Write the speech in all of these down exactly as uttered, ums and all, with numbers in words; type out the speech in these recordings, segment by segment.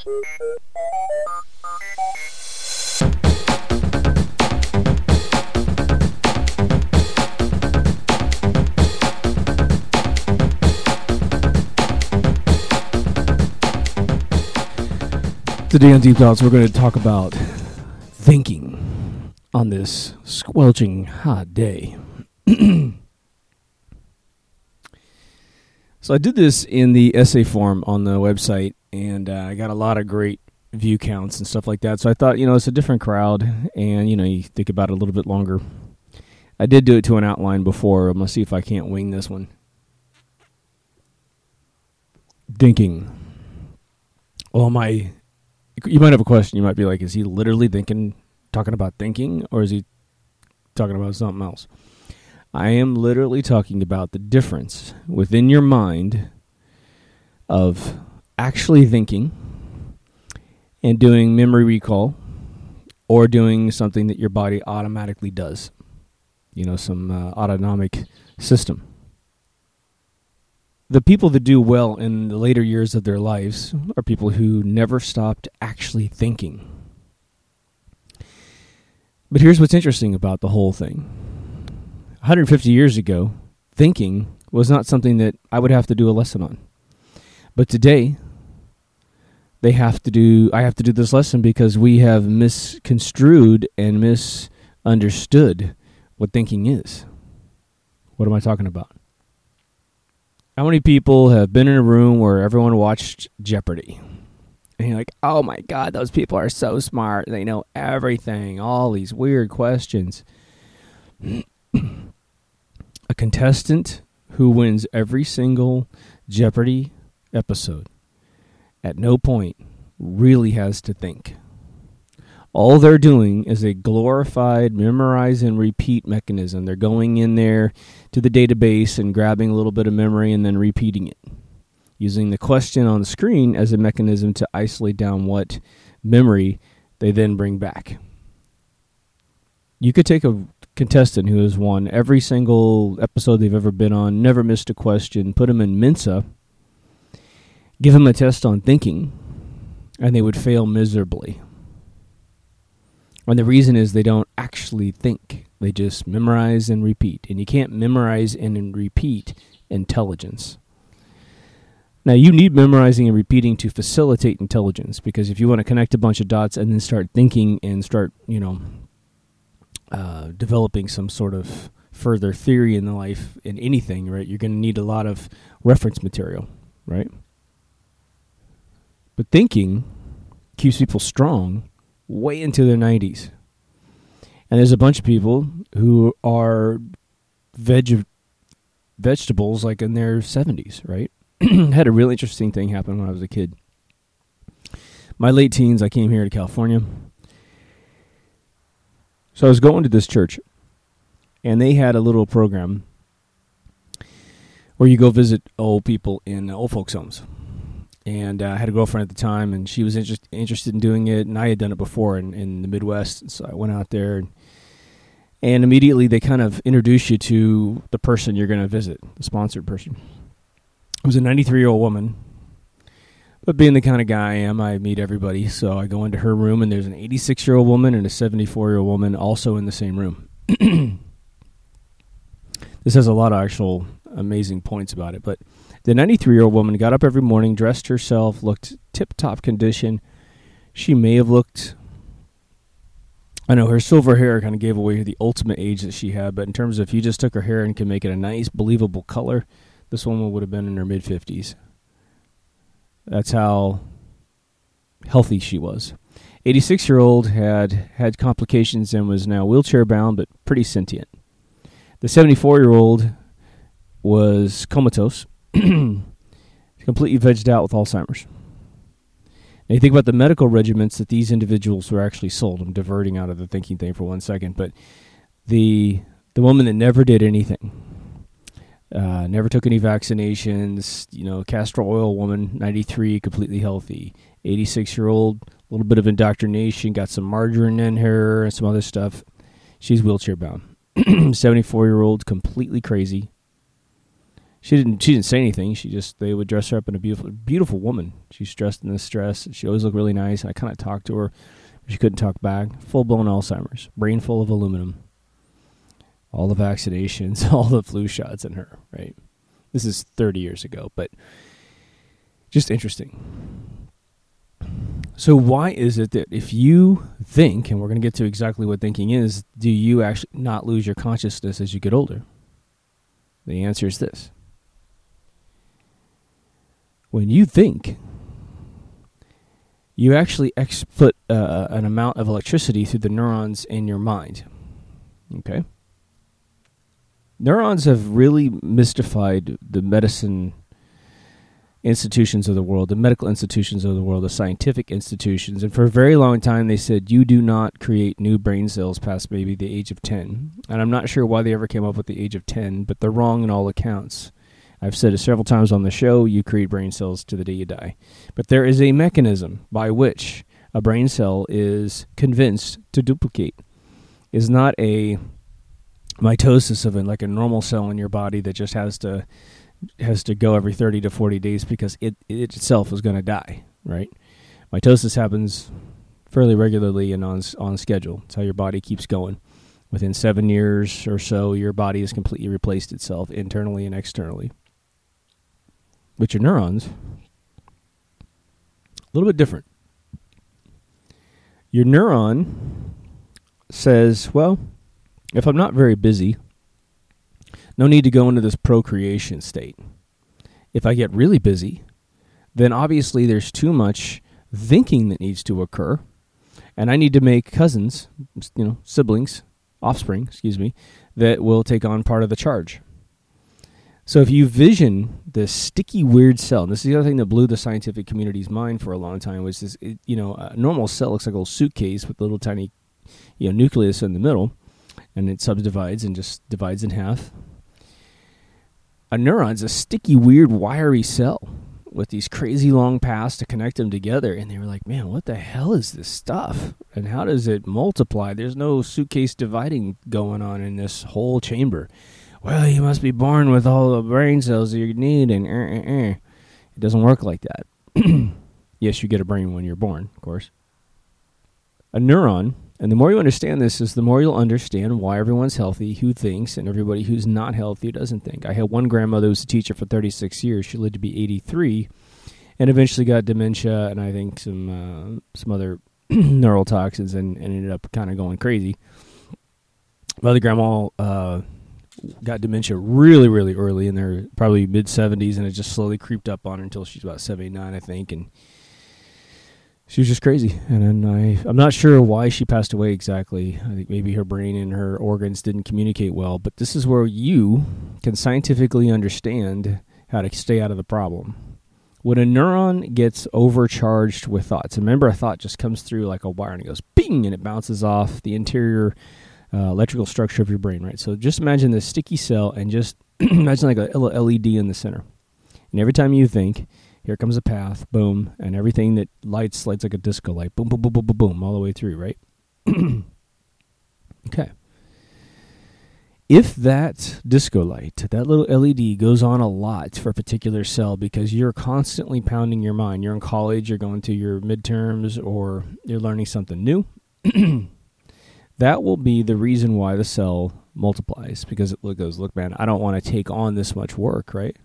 Today on Deep Thoughts, we're going to talk about thinking on this squelching hot day. So I did this in the essay form on the website, and uh, I got a lot of great view counts and stuff like that. So I thought, you know, it's a different crowd, and, you know, you think about it a little bit longer. I did do it to an outline before. I'm going to see if I can't wing this one. Thinking. Well, my... You might have a question. You might be like, is he literally thinking, talking about thinking, or is he talking about something else? I am literally talking about the difference within your mind of actually thinking and doing memory recall or doing something that your body automatically does. You know, some uh, autonomic system. The people that do well in the later years of their lives are people who never stopped actually thinking. But here's what's interesting about the whole thing. one hundred fifty years ago, thinking was not something that I would have to do a lesson on. But today, they have to do. I have to do this lesson because we have misconstrued and misunderstood what thinking is. What am I talking about? How many people have been in a room where everyone watched Jeopardy? And you're like, oh my God, those people are so smart. They know everything, all these weird questions. A contestant who wins every single Jeopardy episode at no point really has to think. All they're doing is a glorified memorize and repeat mechanism. They're going in there to the database and grabbing a little bit of memory and then repeating it, using the question on the screen as a mechanism to isolate down what memory they then bring back. You could take a contestant who has won every single episode they've ever been on, never missed a question, put them in Mensa, give them a test on thinking, and they would fail miserably. And the reason is they don't actually think. They just memorize and repeat. And you can't memorize and repeat intelligence. Now, you need memorizing and repeating to facilitate intelligence, because if you want to connect a bunch of dots and then start thinking and start, you know, uh, developing some sort of further theory in the life, in anything, right, you're going to need a lot of reference material, right? But thinking keeps people strong way into their nineties. And there's a bunch of people who are veg- vegetables like in their seventies, right? Had a really interesting thing happen when I was a kid. My late teens, I came here to California. So I was going to this church, and they had a little program where you go visit old people in old folks' homes. And uh, I had a girlfriend at the time, and she was interest, interested in doing it, and I had done it before in, in the Midwest. So I went out there, and, and immediately they kind of introduce you to the person you're going to visit, the sponsored person. It was a ninety-three-year-old woman, but being the kind of guy I am, I meet everybody. So I go into her room, and there's an eighty-six-year-old woman and a seventy-four-year-old woman also in the same room. This has a lot of actual amazing points about it, but the ninety-three-year-old woman got up every morning, dressed herself, looked tip-top condition. She may have looked, I know her silver hair kind of gave away the ultimate age that she had, but in terms of if you just took her hair and could make it a nice, believable color, this woman would have been in her mid-fifties. That's how healthy she was. eighty-six-year-old had had complications and was now wheelchair-bound, but pretty sentient. The seventy-four-year-old was comatose, completely vegged out with Alzheimer's. Now you think about the medical regimens that these individuals were actually sold. I'm diverting out of the thinking thing for one second, but the the woman that never did anything, uh, never took any vaccinations, you know, castor oil woman, ninety-three, completely healthy. eighty-six-year-old, a little bit of indoctrination, got some margarine in her and some other stuff. She's wheelchair bound. seventy-four-year-old, completely crazy. She didn't. She didn't say anything. She just they would dress her up in a beautiful, beautiful woman. She's dressed in this dress. She always looked really nice. I kind of talked to her. She couldn't talk back. Full blown Alzheimer's, brain full of aluminum. All the vaccinations, all the flu shots in her. Right. This is thirty years ago, but just interesting. So why is it that if you think, and we're going to get to exactly what thinking is, do you actually not lose your consciousness as you get older? The answer is this. When you think, you actually ex- put uh, an amount of electricity through the neurons in your mind. Okay? Neurons have really mystified the medicine institutions of the world, the medical institutions of the world, the scientific institutions. And for a very long time, they said, you do not create new brain cells past maybe the age of ten. And I'm not sure why they ever came up with the age of ten, but they're wrong in all accounts. I've said it several times on the show, you create brain cells to the day you die. But there is a mechanism by which a brain cell is convinced to duplicate. It's not a mitosis of it, like a normal cell in your body that just has to has to go every thirty to forty days because it, it itself is going to die, right? Mitosis happens fairly regularly and on on schedule. It's how your body keeps going. Within seven years or so, your body has completely replaced itself internally and externally. But your neurons, a little bit different. Your neuron says, well, if I'm not very busy, no need to go into this procreation state. If I get really busy, then obviously there's too much thinking that needs to occur, and I need to make cousins, you know, siblings, offspring, excuse me, that will take on part of the charge. So if you vision this sticky, weird cell, and this is the other thing that blew the scientific community's mind for a long time, was this, it, you know, a normal cell looks like a little suitcase with a little tiny, you know, nucleus in the middle, and it subdivides and just divides in half. A neuron's a sticky, weird, wiry cell with these crazy long paths to connect them together. And they were like, man, what the hell is this stuff? And how does it multiply? There's no suitcase dividing going on in this whole chamber. Well, you must be born with all the brain cells you need. And uh, uh, uh. It doesn't work like that. Yes, you get a brain when you're born, of course. A neuron, and the more you understand this, is the more you'll understand why everyone's healthy who thinks and everybody who's not healthy who doesn't think. I had one grandmother who was a teacher for thirty-six years. She lived to be eighty-three and eventually got dementia and I think some uh, some other neurotoxins and, and ended up kind of going crazy. My other grandma uh, got dementia really, really early in their probably mid-seventies, and it just slowly creeped up on her until she's about seventy-nine, I think, and she was just crazy, and then I, I'm not sure why she passed away exactly. I think maybe her brain and her organs didn't communicate well, but this is where you can scientifically understand how to stay out of the problem. When a neuron gets overcharged with thoughts, and remember a thought just comes through like a wire and it goes ping, and it bounces off the interior uh, electrical structure of your brain, right? So just imagine this sticky cell and just imagine like a L E D in the center. And every time you think, here comes a path, boom, and everything that lights lights like a disco light, boom, boom, boom, boom, boom, boom, all the way through, right? Okay. If that disco light, that little L E D goes on a lot for a particular cell because you're constantly pounding your mind, you're in college, you're going to your midterms, or you're learning something new, that will be the reason why the cell multiplies, because it goes, look, man, I don't want to take on this much work, right?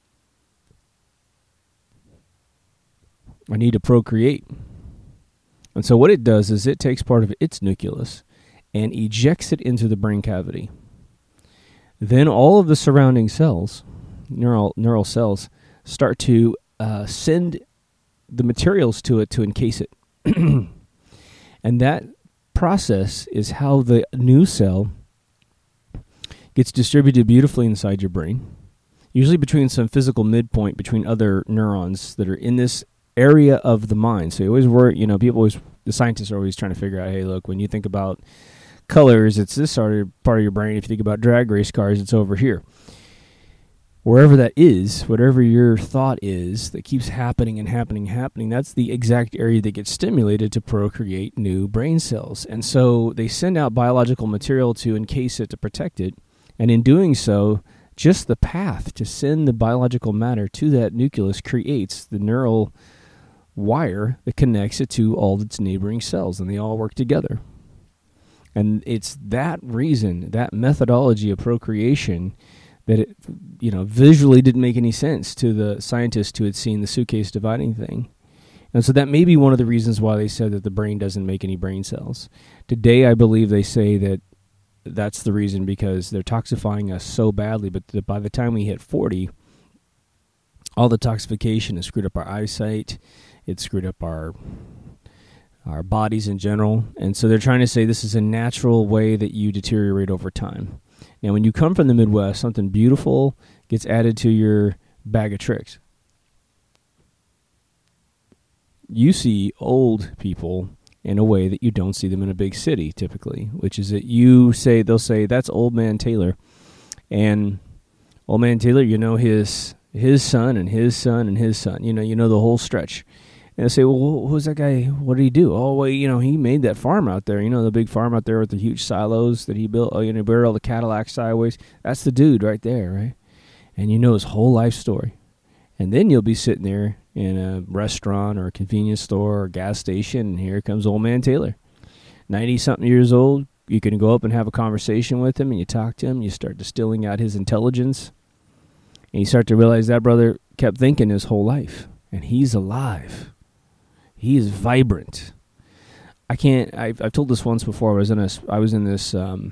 I need to procreate. And so what it does is it takes part of its nucleus and ejects it into the brain cavity. Then all of the surrounding cells, neural neural cells, start to uh, send the materials to it to encase it. And that process is how the new cell gets distributed beautifully inside your brain, usually between some physical midpoint between other neurons that are in this area of the mind. So you always worry, you know, people always, the scientists are always trying to figure out, hey, look, when you think about colors, it's this part of your brain. If you think about drag race cars, it's over here. Wherever that is, whatever your thought is that keeps happening and happening and happening, that's the exact area that gets stimulated to procreate new brain cells. And so they send out biological material to encase it, to protect it. And in doing so, just the path to send the biological matter to that nucleus creates the neural wire that connects it to all its neighboring cells, and they all work together. And it's that reason, that methodology of procreation, that it, you know, visually didn't make any sense to the scientists who had seen the suitcase dividing thing. And so that may be one of the reasons why they said that the brain doesn't make any brain cells. Today, I believe they say that that's the reason, because they're toxifying us so badly, but the, by the time we hit forty, all the toxification has screwed up our eyesight, it screwed up our our bodies in general, and so they're trying to say this is a natural way that you deteriorate over time. Now, when you come from the Midwest, something beautiful gets added to your bag of tricks. You see old people in a way that you don't see them in a big city, typically, which is that you say, they'll say, that's Old Man Taylor. And Old Man Taylor, you know his his son and his son and his son. You know, you know the whole stretch. And they say, well, who's that guy? What did he do? Oh, well, you know, he made that farm out there. You know, the big farm out there with the huge silos that he built. Oh, you know, he buried all the Cadillacs sideways. That's the dude right there, right? And you know his whole life story. And then you'll be sitting there in a restaurant or a convenience store or gas station, and here comes Old Man Taylor. ninety-something years old. You can go up and have a conversation with him, and you talk to him. You start distilling out his intelligence. And you start to realize that brother kept thinking his whole life. And he's alive. He is vibrant. I can't, I've, I've told this once before. I was in, a, I was in this um,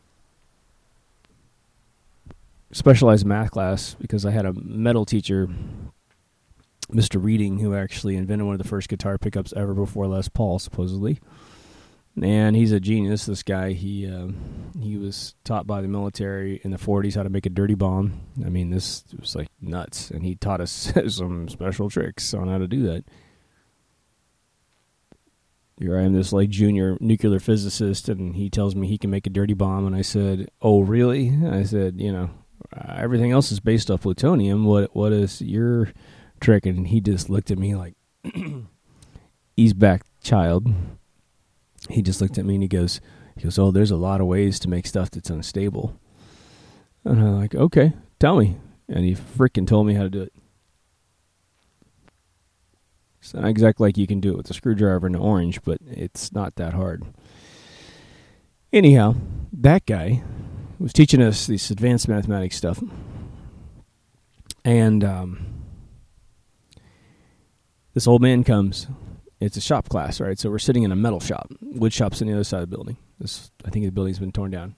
specialized math class because I had a metal teacher, Mister Reading, who actually invented one of the first guitar pickups ever before Les Paul, supposedly. And he's a genius, this guy. He uh, he was taught by the military in the forties how to make a dirty bomb. I mean, this was like nuts. And he taught us some special tricks on how to do that. Here I am, this like junior nuclear physicist, and he tells me he can make a dirty bomb. And I said, oh, really? I said, you know, everything else is based off plutonium. What What is your trick? And he just looked at me like, ease back, child. He just looked at me and he goes, he goes, oh, there's a lot of ways to make stuff that's unstable. And I'm like, okay, tell me. And he freaking told me how to do it. It's not exactly like you can do it with a screwdriver and an orange, but it's not that hard. Anyhow, that guy was teaching us this advanced mathematics stuff. And um, this old man comes. It's a shop class, right? So we're sitting in a metal shop. Wood shop's on the other side of the building. This, I think the building's been torn down.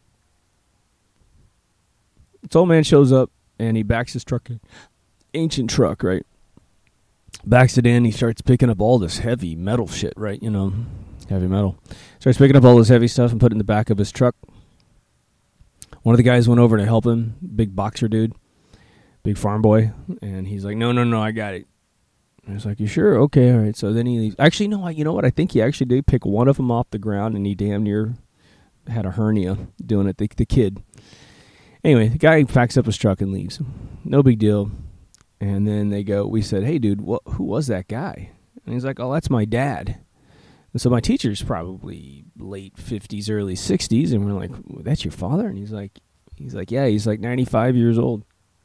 This old man shows up, and he backs his truck in. Ancient truck, right? Backs it in. He starts picking up all this heavy metal shit, right? You know, heavy metal. Starts picking up all this heavy stuff and put it in the back of his truck. One of the guys went over to help him, big boxer dude, big farm boy, and he's like, no, no, no, I got it. I was like, you sure? Okay, all right. So then he leaves. Actually, no, you know what? I think he actually did pick one of them off the ground, and he damn near had a hernia doing it, the, the kid. Anyway, the guy packs up his truck and leaves. No big deal. And then they go, we said, hey, dude, what, who was that guy? And he's like, oh, that's my dad. And so my teacher's probably late fifties, early sixties, and we're like, well, that's your father? And he's like, he's like, yeah, he's like ninety-five years old.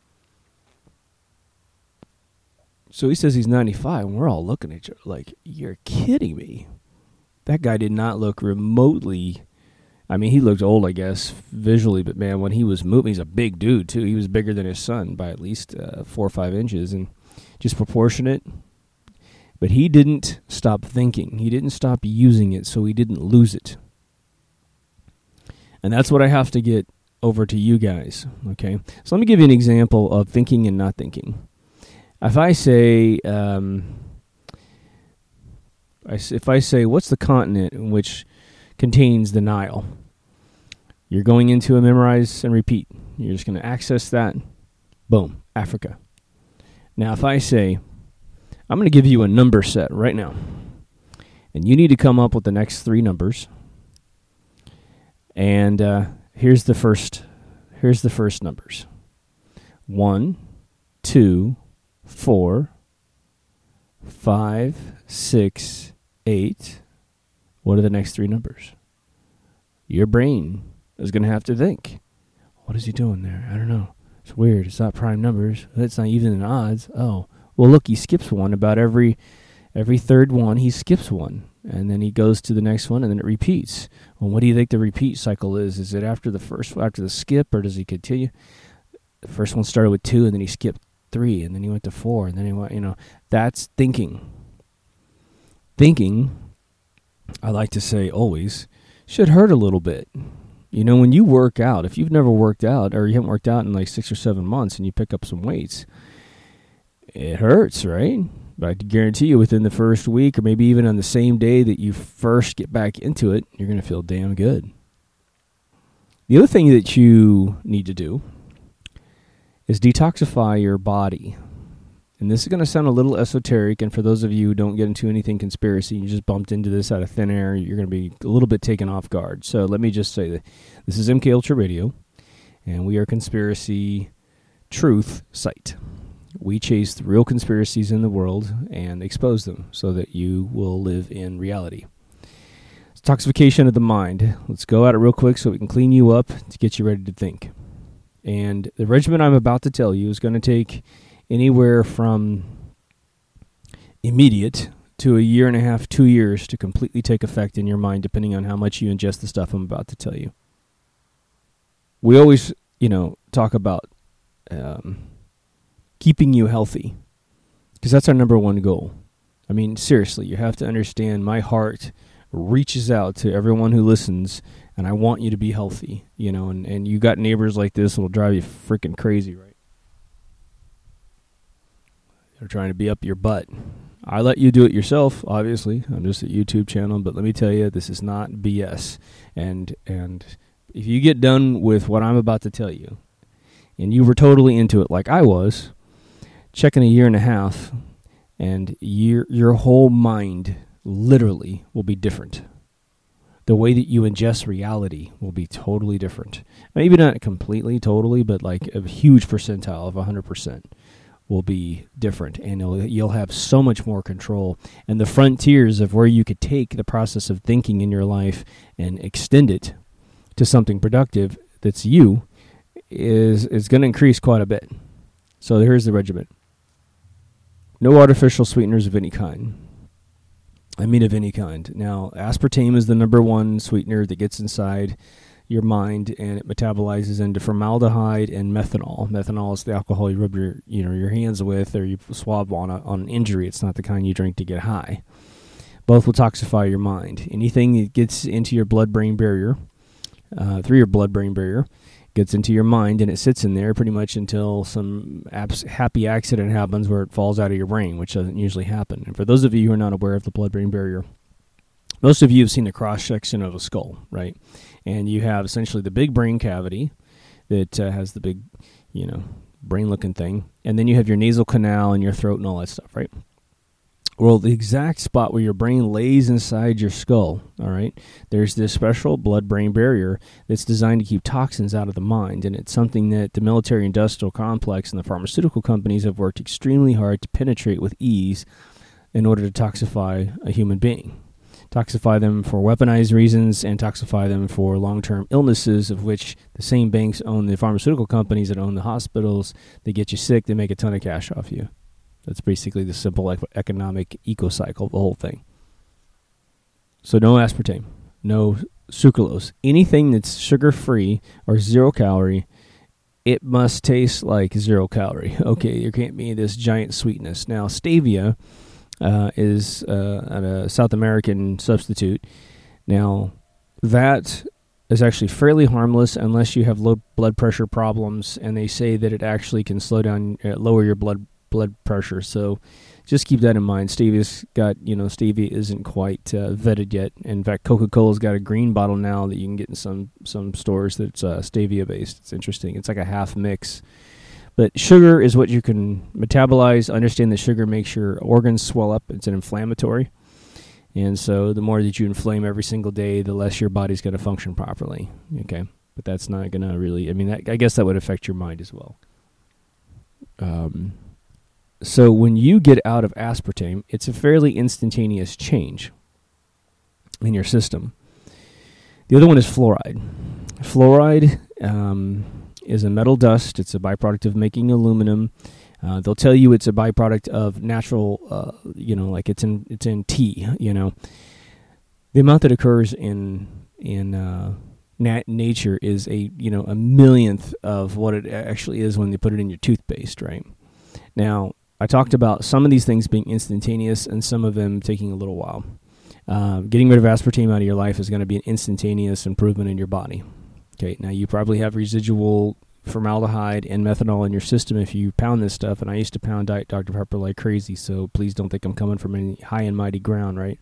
So he says he's ninety-five, and we're all looking at each other like, you're kidding me. That guy did not look remotely, I mean, he looked old, I guess, visually, but man, when he was moving, he's a big dude, too. He was bigger than his son by at least uh, four or five inches, and just proportionate. But he didn't stop thinking. He didn't stop using it, so he didn't lose it. And that's what I have to get over to you guys, okay? So let me give you an example of thinking and not thinking. If I say, um, if I say, what's the continent in which contains the Nile? You're going into a memorize and repeat. You're just going to access that. Boom, Africa. Now, if I say, I'm going to give you a number set right now, and you need to come up with the next three numbers. And uh, here's the first. Here's the first numbers. One, two. Four, five, six, eight. What are the next three numbers? Your brain is going to have to think. What is he doing there? I don't know. It's weird. It's not prime numbers. It's not even in odds. Oh, well, look, he skips one about every every third one. He skips one, and then he goes to the next one, and then it repeats. Well, what do you think the repeat cycle is? Is it after the first, after the skip, or does he continue? The first one started with two, and then he skipped three, and then he went to four, and then he went, you know, that's thinking. Thinking, I like to say always, should hurt a little bit. You know, when you work out, if you've never worked out or you haven't worked out in like six or seven months and you pick up some weights, it hurts, right? But I can guarantee you within the first week or maybe even on the same day that you first get back into it, you're going to feel damn good. The other thing that you need to do is detoxify your body. And this is going to sound a little esoteric, and for those of you who don't get into anything conspiracy, you just bumped into this out of thin air, you're going to be a little bit taken off guard. So let me just say that this is M K Ultra Radio, and we are a conspiracy truth site. We chase the real conspiracies in the world and expose them so that you will live in reality. It's toxification of the mind. Let's go at it real quick so we can clean you up to get you ready to think. And the regimen I'm about to tell you is going to take anywhere from immediate to a year and a half, two years to completely take effect in your mind, depending on how much you ingest the stuff I'm about to tell you. We always, you know, talk about um, keeping you healthy, because that's our number one goal. I mean, seriously, you have to understand my heart reaches out to everyone who listens, and I want you to be healthy, you know, and, and you got neighbors like this that'll drive you freaking crazy, right? They're trying to be up your butt. I let you do it yourself, obviously. I'm just a YouTube channel, but let me tell you, this is not B S. And and if you get done with what I'm about to tell you, and you were totally into it like I was, check in a year and a half, and your your whole mind literally will be different. The way that you ingest reality will be totally different. Maybe not completely, totally, but like a huge percentile of one hundred percent. Will be different, and you'll, you'll have so much more control. And the frontiers of where you could take the process of thinking in your life and extend it to something productive that's you is is going to increase quite a bit. So here's the regimen. No artificial sweeteners of any kind. I mean of any kind. Now, aspartame is the number one sweetener that gets inside your mind, and it metabolizes into formaldehyde and methanol. Methanol is the alcohol you rub your, you know, your hands with, or you swab on a, on an injury. It's not the kind you drink to get high. Both will toxify your mind. Anything that gets into your blood-brain barrier, uh, through your blood-brain barrier, gets into your mind, and it sits in there pretty much until some abs- happy accident happens where it falls out of your brain, which doesn't usually happen. And for those of you who are not aware of the blood-brain barrier, most of you have seen the cross-section of a skull, right? And you have essentially the big brain cavity that uh, has the big, you know, brain-looking thing. And then you have your nasal canal and your throat and all that stuff, right? Well, the exact spot where your brain lays inside your skull, all right, there's this special blood-brain barrier that's designed to keep toxins out of the mind. And it's something that the military-industrial complex and the pharmaceutical companies have worked extremely hard to penetrate with ease in order to toxify a human being. Toxify them for weaponized reasons and toxify them for long-term illnesses, of which the same banks own the pharmaceutical companies that own the hospitals. They get you sick, they make a ton of cash off you. That's basically the simple economic eco-cycle of the whole thing. So no aspartame, no sucralose. Anything that's sugar-free or zero-calorie, it must taste like zero-calorie. Okay, there can't be this giant sweetness. Now, stevia Uh, is uh, a South American substitute. Now, that is actually fairly harmless unless you have low blood pressure problems, and they say that it actually can slow down, uh, lower your blood blood pressure. So just keep that in mind. Stevia's got, you know, stevia isn't quite uh, vetted yet. In fact, Coca-Cola's got a green bottle now that you can get in some, some stores that's uh, stevia-based. It's interesting. It's like a half mix. But sugar is what you can metabolize. Understand that sugar makes your organs swell up. It's an inflammatory. And so the more that you inflame every single day, the less your body's going to function properly. Okay? But that's not going to really, I mean, that, I guess that would affect your mind as well. Um, so when you get out of aspartame, it's a fairly instantaneous change in your system. The other one is fluoride. Fluoride, um... is a metal dust. It's a byproduct of making aluminum. Uh, they'll tell you it's a byproduct of natural, uh, you know, like it's in it's in tea. You know, the amount that occurs in in uh, nat- nature is a you know a millionth of what it actually is when they put it in your toothpaste. Right now, I talked about some of these things being instantaneous and some of them taking a little while. Uh, getting rid of aspartame out of your life is going to be an instantaneous improvement in your body. Okay, now you probably have residual formaldehyde and methanol in your system if you pound this stuff, and I used to pound Diet Doctor Pepper like crazy, so please don't think I'm coming from any high and mighty ground, right?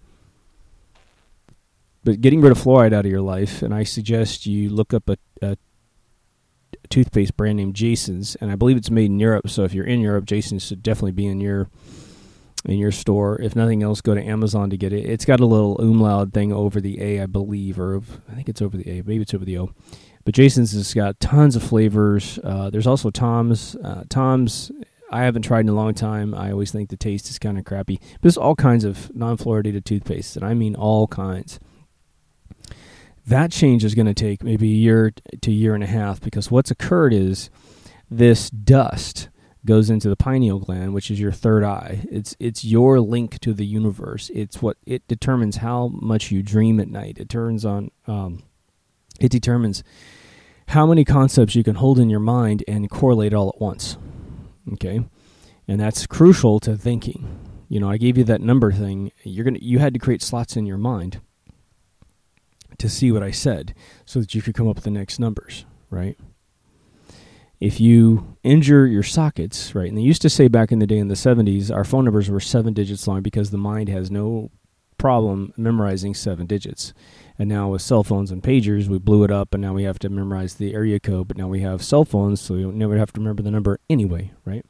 But getting rid of fluoride out of your life, and I suggest you look up a, a toothpaste brand named Jason's, and I believe it's made in Europe, so if you're in Europe, Jason's should definitely be in your in your store. If nothing else, go to Amazon to get it. It's got a little umlaut thing over the A, I believe, or I think it's over the A, maybe it's over the O. But Jason's has got tons of flavors. Uh, there's also Tom's. Uh, Tom's, I haven't tried in a long time. I always think the taste is kind of crappy. But there's all kinds of non-fluoridated toothpaste, and I mean all kinds. That change is going to take maybe a year to a year and a half, because what's occurred is this dust goes into the pineal gland, which is your third eye. It's it's your link to the universe. It's what it determines how much you dream at night. It turns on. Um, it determines how many concepts you can hold in your mind and correlate all at once. Okay, and that's crucial to thinking. You know, I gave you that number thing. You're gonna you had to create slots in your mind to see what I said, so that you could come up with the next numbers, right? If you injure your sockets, right, and they used to say back in the day in the seventies, our phone numbers were seven digits long because the mind has no problem memorizing seven digits. And now with cell phones and pagers, we blew it up, and now we have to memorize the area code, but now we have cell phones, so we don't never have to remember the number anyway, right?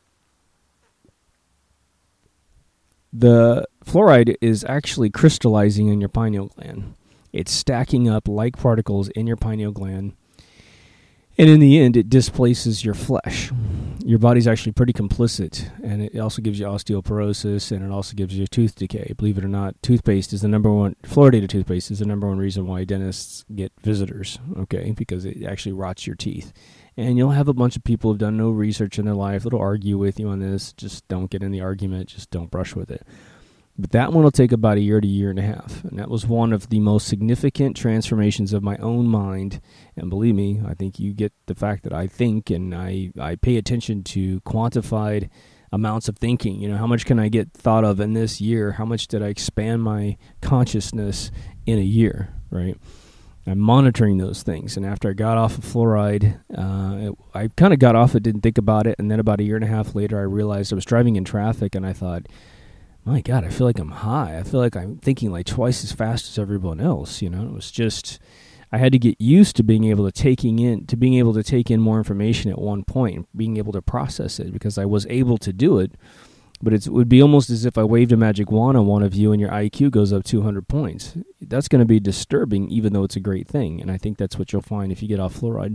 The fluoride is actually crystallizing in your pineal gland. It's stacking up like particles in your pineal gland, and in the end, it displaces your flesh. Your body's actually pretty complicit, and it also gives you osteoporosis, and it also gives you tooth decay. Believe it or not, toothpaste is the number one, fluoridated toothpaste is the number one reason why dentists get visitors, okay, because it actually rots your teeth. And you'll have a bunch of people who've done no research in their life that'll argue with you on this. Just don't get in the argument. Just don't brush with it. But that one will take about a year to a year and a half. And that was one of the most significant transformations of my own mind. And believe me, I think you get the fact that I think and I, I pay attention to quantified amounts of thinking. You know, how much can I get thought of in this year? How much did I expand my consciousness in a year, right? I'm monitoring those things. And after I got off of fluoride, uh, it, I kind of got off it, didn't think about it. And then about a year and a half later, I realized I was driving in traffic, and I thought, my God, I feel like I'm high. I feel like I'm thinking like twice as fast as everyone else. You know, it was just, I had to get used to being able to taking in, to being able to take in more information at one point, being able to process it, because I was able to do it. But it's, it would be almost as if I waved a magic wand on one of you and your I Q goes up two hundred points. That's going to be disturbing, even though it's a great thing. And I think that's what you'll find if you get off fluoride.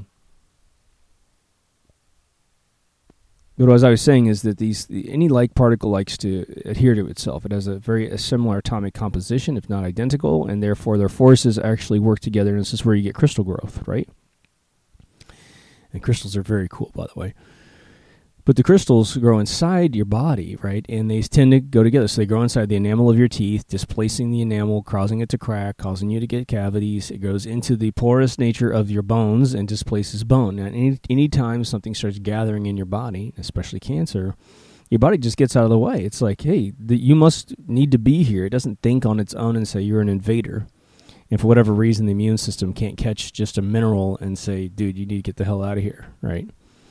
But as I was saying is that these any like particle likes to adhere to itself. It has a very a similar atomic composition, if not identical, and therefore their forces actually work together, and this is where you get crystal growth, right? And crystals are very cool, by the way. But the crystals grow inside your body, right? And they tend to go together. So they grow inside the enamel of your teeth, displacing the enamel, causing it to crack, causing you to get cavities. It goes into the porous nature of your bones and displaces bone. Now, any anytime something starts gathering in your body, especially cancer, your body just gets out of the way. It's like, hey, the, you must need to be here. It doesn't think on its own and say you're an invader. And for whatever reason, the immune system can't catch just a mineral and say, dude, you need to get the hell out of here, right?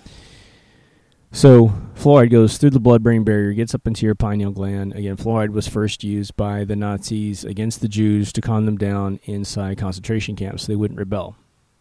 So fluoride goes through the blood-brain barrier, gets up into your pineal gland. Again, fluoride was first used by the Nazis against the Jews to calm them down inside concentration camps so they wouldn't rebel.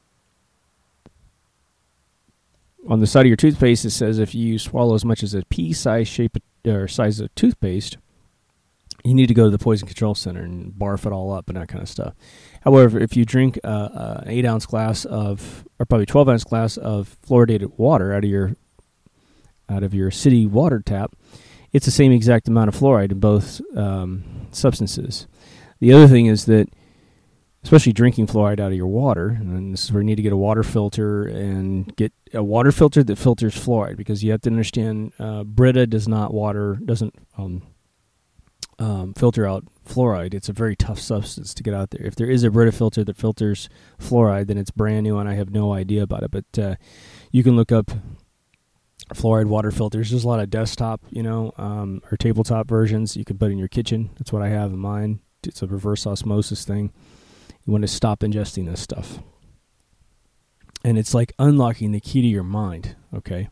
On the side of your toothpaste, it says if you swallow as much as a pea-size shape or size of toothpaste, you need to go to the Poison Control Center and barf it all up and that kind of stuff. However, if you drink uh, uh, an eight-ounce glass of, or probably twelve-ounce glass of fluoridated water out of your out of your city water tap, it's the same exact amount of fluoride in both um, substances. The other thing is that especially drinking fluoride out of your water. And this is where you need to get a water filter and get a water filter that filters fluoride, because you have to understand uh, Brita does not water, doesn't um, um, filter out fluoride. It's a very tough substance to get out there. If there is a Brita filter that filters fluoride, then it's brand new, and I have no idea about it. But uh, you can look up fluoride water filters. There's a lot of desktop, you know, um, or tabletop versions you can put in your kitchen. That's what I have in mine. It's a reverse osmosis thing. You want to stop ingesting this stuff. And it's like unlocking the key to your mind, okay?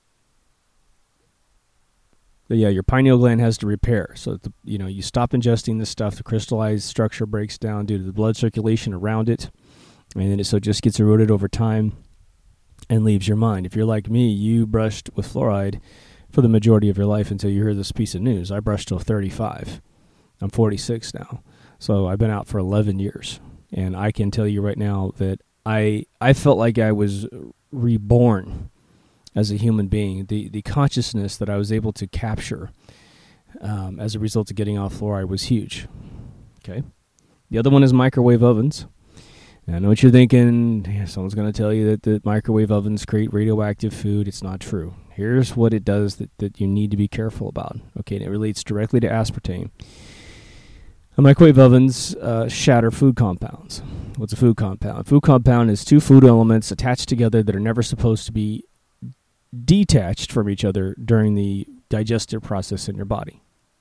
But yeah, your pineal gland has to repair. So, the, you know, you stop ingesting this stuff, the crystallized structure breaks down due to the blood circulation around it, and then it, so it just gets eroded over time and leaves your mind. If you're like me, you brushed with fluoride for the majority of your life until you heard this piece of news. I brushed till thirty-five. I'm forty-six now. So I've been out for eleven years. And I can tell you right now that I I felt like I was reborn as a human being. The the consciousness that I was able to capture um, as a result of getting off fluoride was huge. Okay. The other one is microwave ovens. And I know what you're thinking. Yeah, someone's going to tell you that the microwave ovens create radioactive food. It's not true. Here's what it does that, that you need to be careful about. Okay, and it relates directly to aspartame. Microwave ovens uh, shatter food compounds. What's a food compound? A food compound is two food elements attached together that are never supposed to be detached from each other during the digestive process in your body.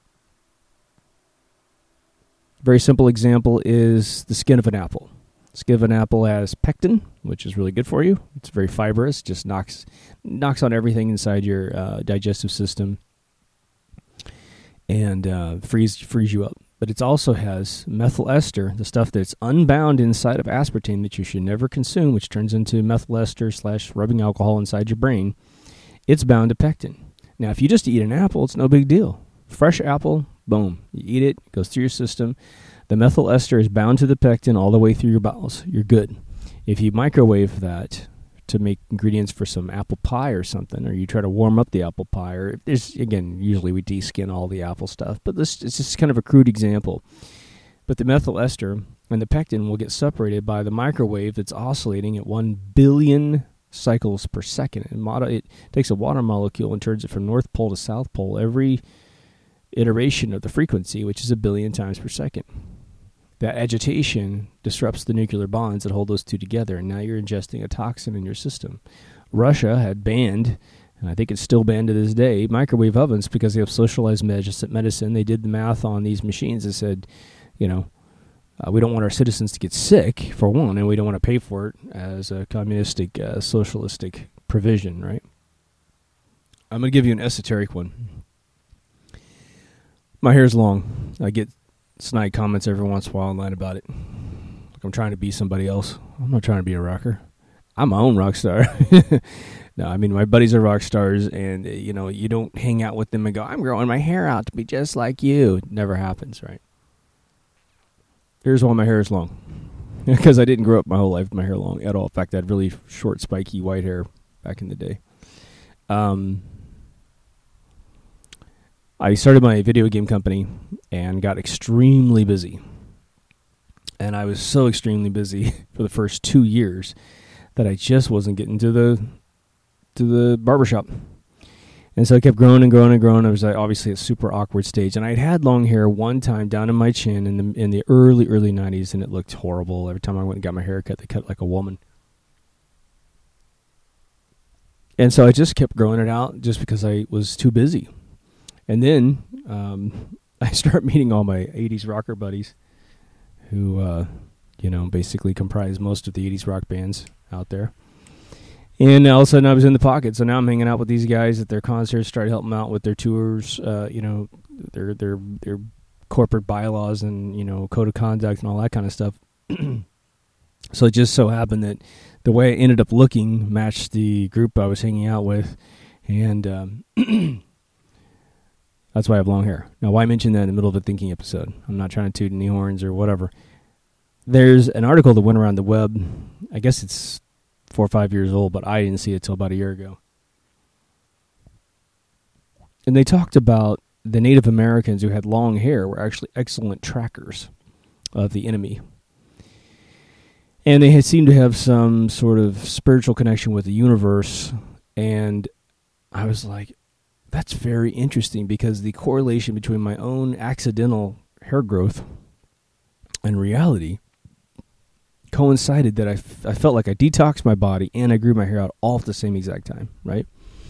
Very simple example is the skin of an apple. The skin of an apple has pectin, which is really good for you. It's very fibrous, just knocks knocks on everything inside your uh, digestive system and uh, frees frees you up. But it also has methyl ester, the stuff that's unbound inside of aspartame that you should never consume, which turns into methyl ester slash rubbing alcohol inside your brain. It's bound to pectin. Now, if you just eat an apple, it's no big deal. Fresh apple, boom. You eat it, it goes through your system. The methyl ester is bound to the pectin all the way through your bowels. You're good. If you microwave that to make ingredients for some apple pie or something, or you try to warm up the apple pie, or if there's, again, usually we deskin all the apple stuff, but this it's just kind of a crude example. But the methyl ester and the pectin will get separated by the microwave that's oscillating at one billion cycles per second. And mod- it takes a water molecule and turns it from North Pole to South Pole every iteration of the frequency, which is a billion times per second. That agitation disrupts the nuclear bonds that hold those two together, and now you're ingesting a toxin in your system. Russia had banned, and I think it's still banned to this day, microwave ovens because they have socialized medicine. They did the math on these machines and said, you know, uh, we don't want our citizens to get sick, for one, and we don't want to pay for it as a communistic, uh, socialistic provision, right? I'm going to give you an esoteric one. My hair's long. I get snide comments every once in a while online about it. Like I'm trying to be somebody else. I'm not trying to be a rocker. I'm my own rock star. No, I mean, my buddies are rock stars, and, you know, you don't hang out with them and go, I'm growing my hair out to be just like you. It never happens, right? Here's why my hair is long. Because I didn't grow up my whole life with my hair long at all. In fact, I had really short, spiky white hair back in the day. Um... I started my video game company and got extremely busy. And I was so extremely busy for the first two years that I just wasn't getting to the to the barbershop. And so I kept growing and growing and growing. I was like, obviously at a super awkward stage. And I'd had long hair one time down in my chin in the in the early, early nineties, and it looked horrible. Every time I went and got my hair cut, they cut it like a woman. And so I just kept growing it out just because I was too busy. And then um, I start meeting all my eighties rocker buddies who, uh, you know, basically comprise most of the eighties rock bands out there. And all of a sudden I was in the pocket. So now I'm hanging out with these guys at their concerts, started helping them out with their tours, uh, you know, their, their, their corporate bylaws and, you know, code of conduct and all that kind of stuff. So it just so happened that the way I ended up looking matched the group I was hanging out with. And, um, that's why I have long hair. Now, why mention that in the middle of a thinking episode? I'm not trying to toot any horns or whatever. There's an article that went around the web. I guess it's four or five years old, but I didn't see it till about a year ago. And they talked about the Native Americans who had long hair were actually excellent trackers of the enemy. And they had seemed to have some sort of spiritual connection with the universe. And I was like, that's very interesting, because the correlation between my own accidental hair growth and reality coincided that I, f- I felt like I detoxed my body and I grew my hair out all at the same exact time, right?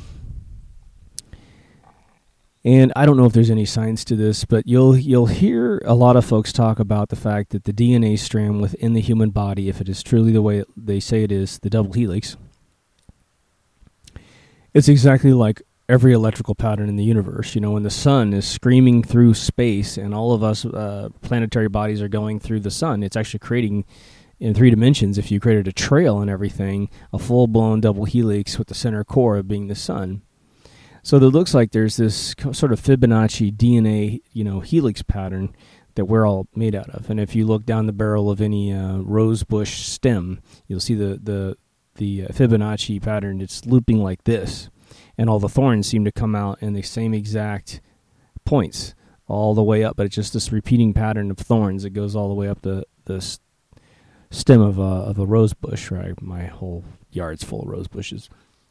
And I don't know if there's any science to this, but you'll you'll hear a lot of folks talk about the fact that the D N A strand within the human body, if it is truly the way they say it is, the double helix, it's exactly like every electrical pattern in the universe. You know, when the sun is screaming through space and all of us uh, planetary bodies are going through the sun, it's actually creating, in three dimensions, if you created a trail and everything, a full-blown double helix with the center core being the sun. So it looks like there's this sort of Fibonacci D N A, you know, helix pattern that we're all made out of. And if you look down the barrel of any uh, rose bush stem, you'll see the the the Fibonacci pattern. It's looping like this, and all the thorns seem to come out in the same exact points all the way up. But it's just this repeating pattern of thorns that goes all the way up the the stem of a of a rose bush. Right, my whole yard's full of rose bushes.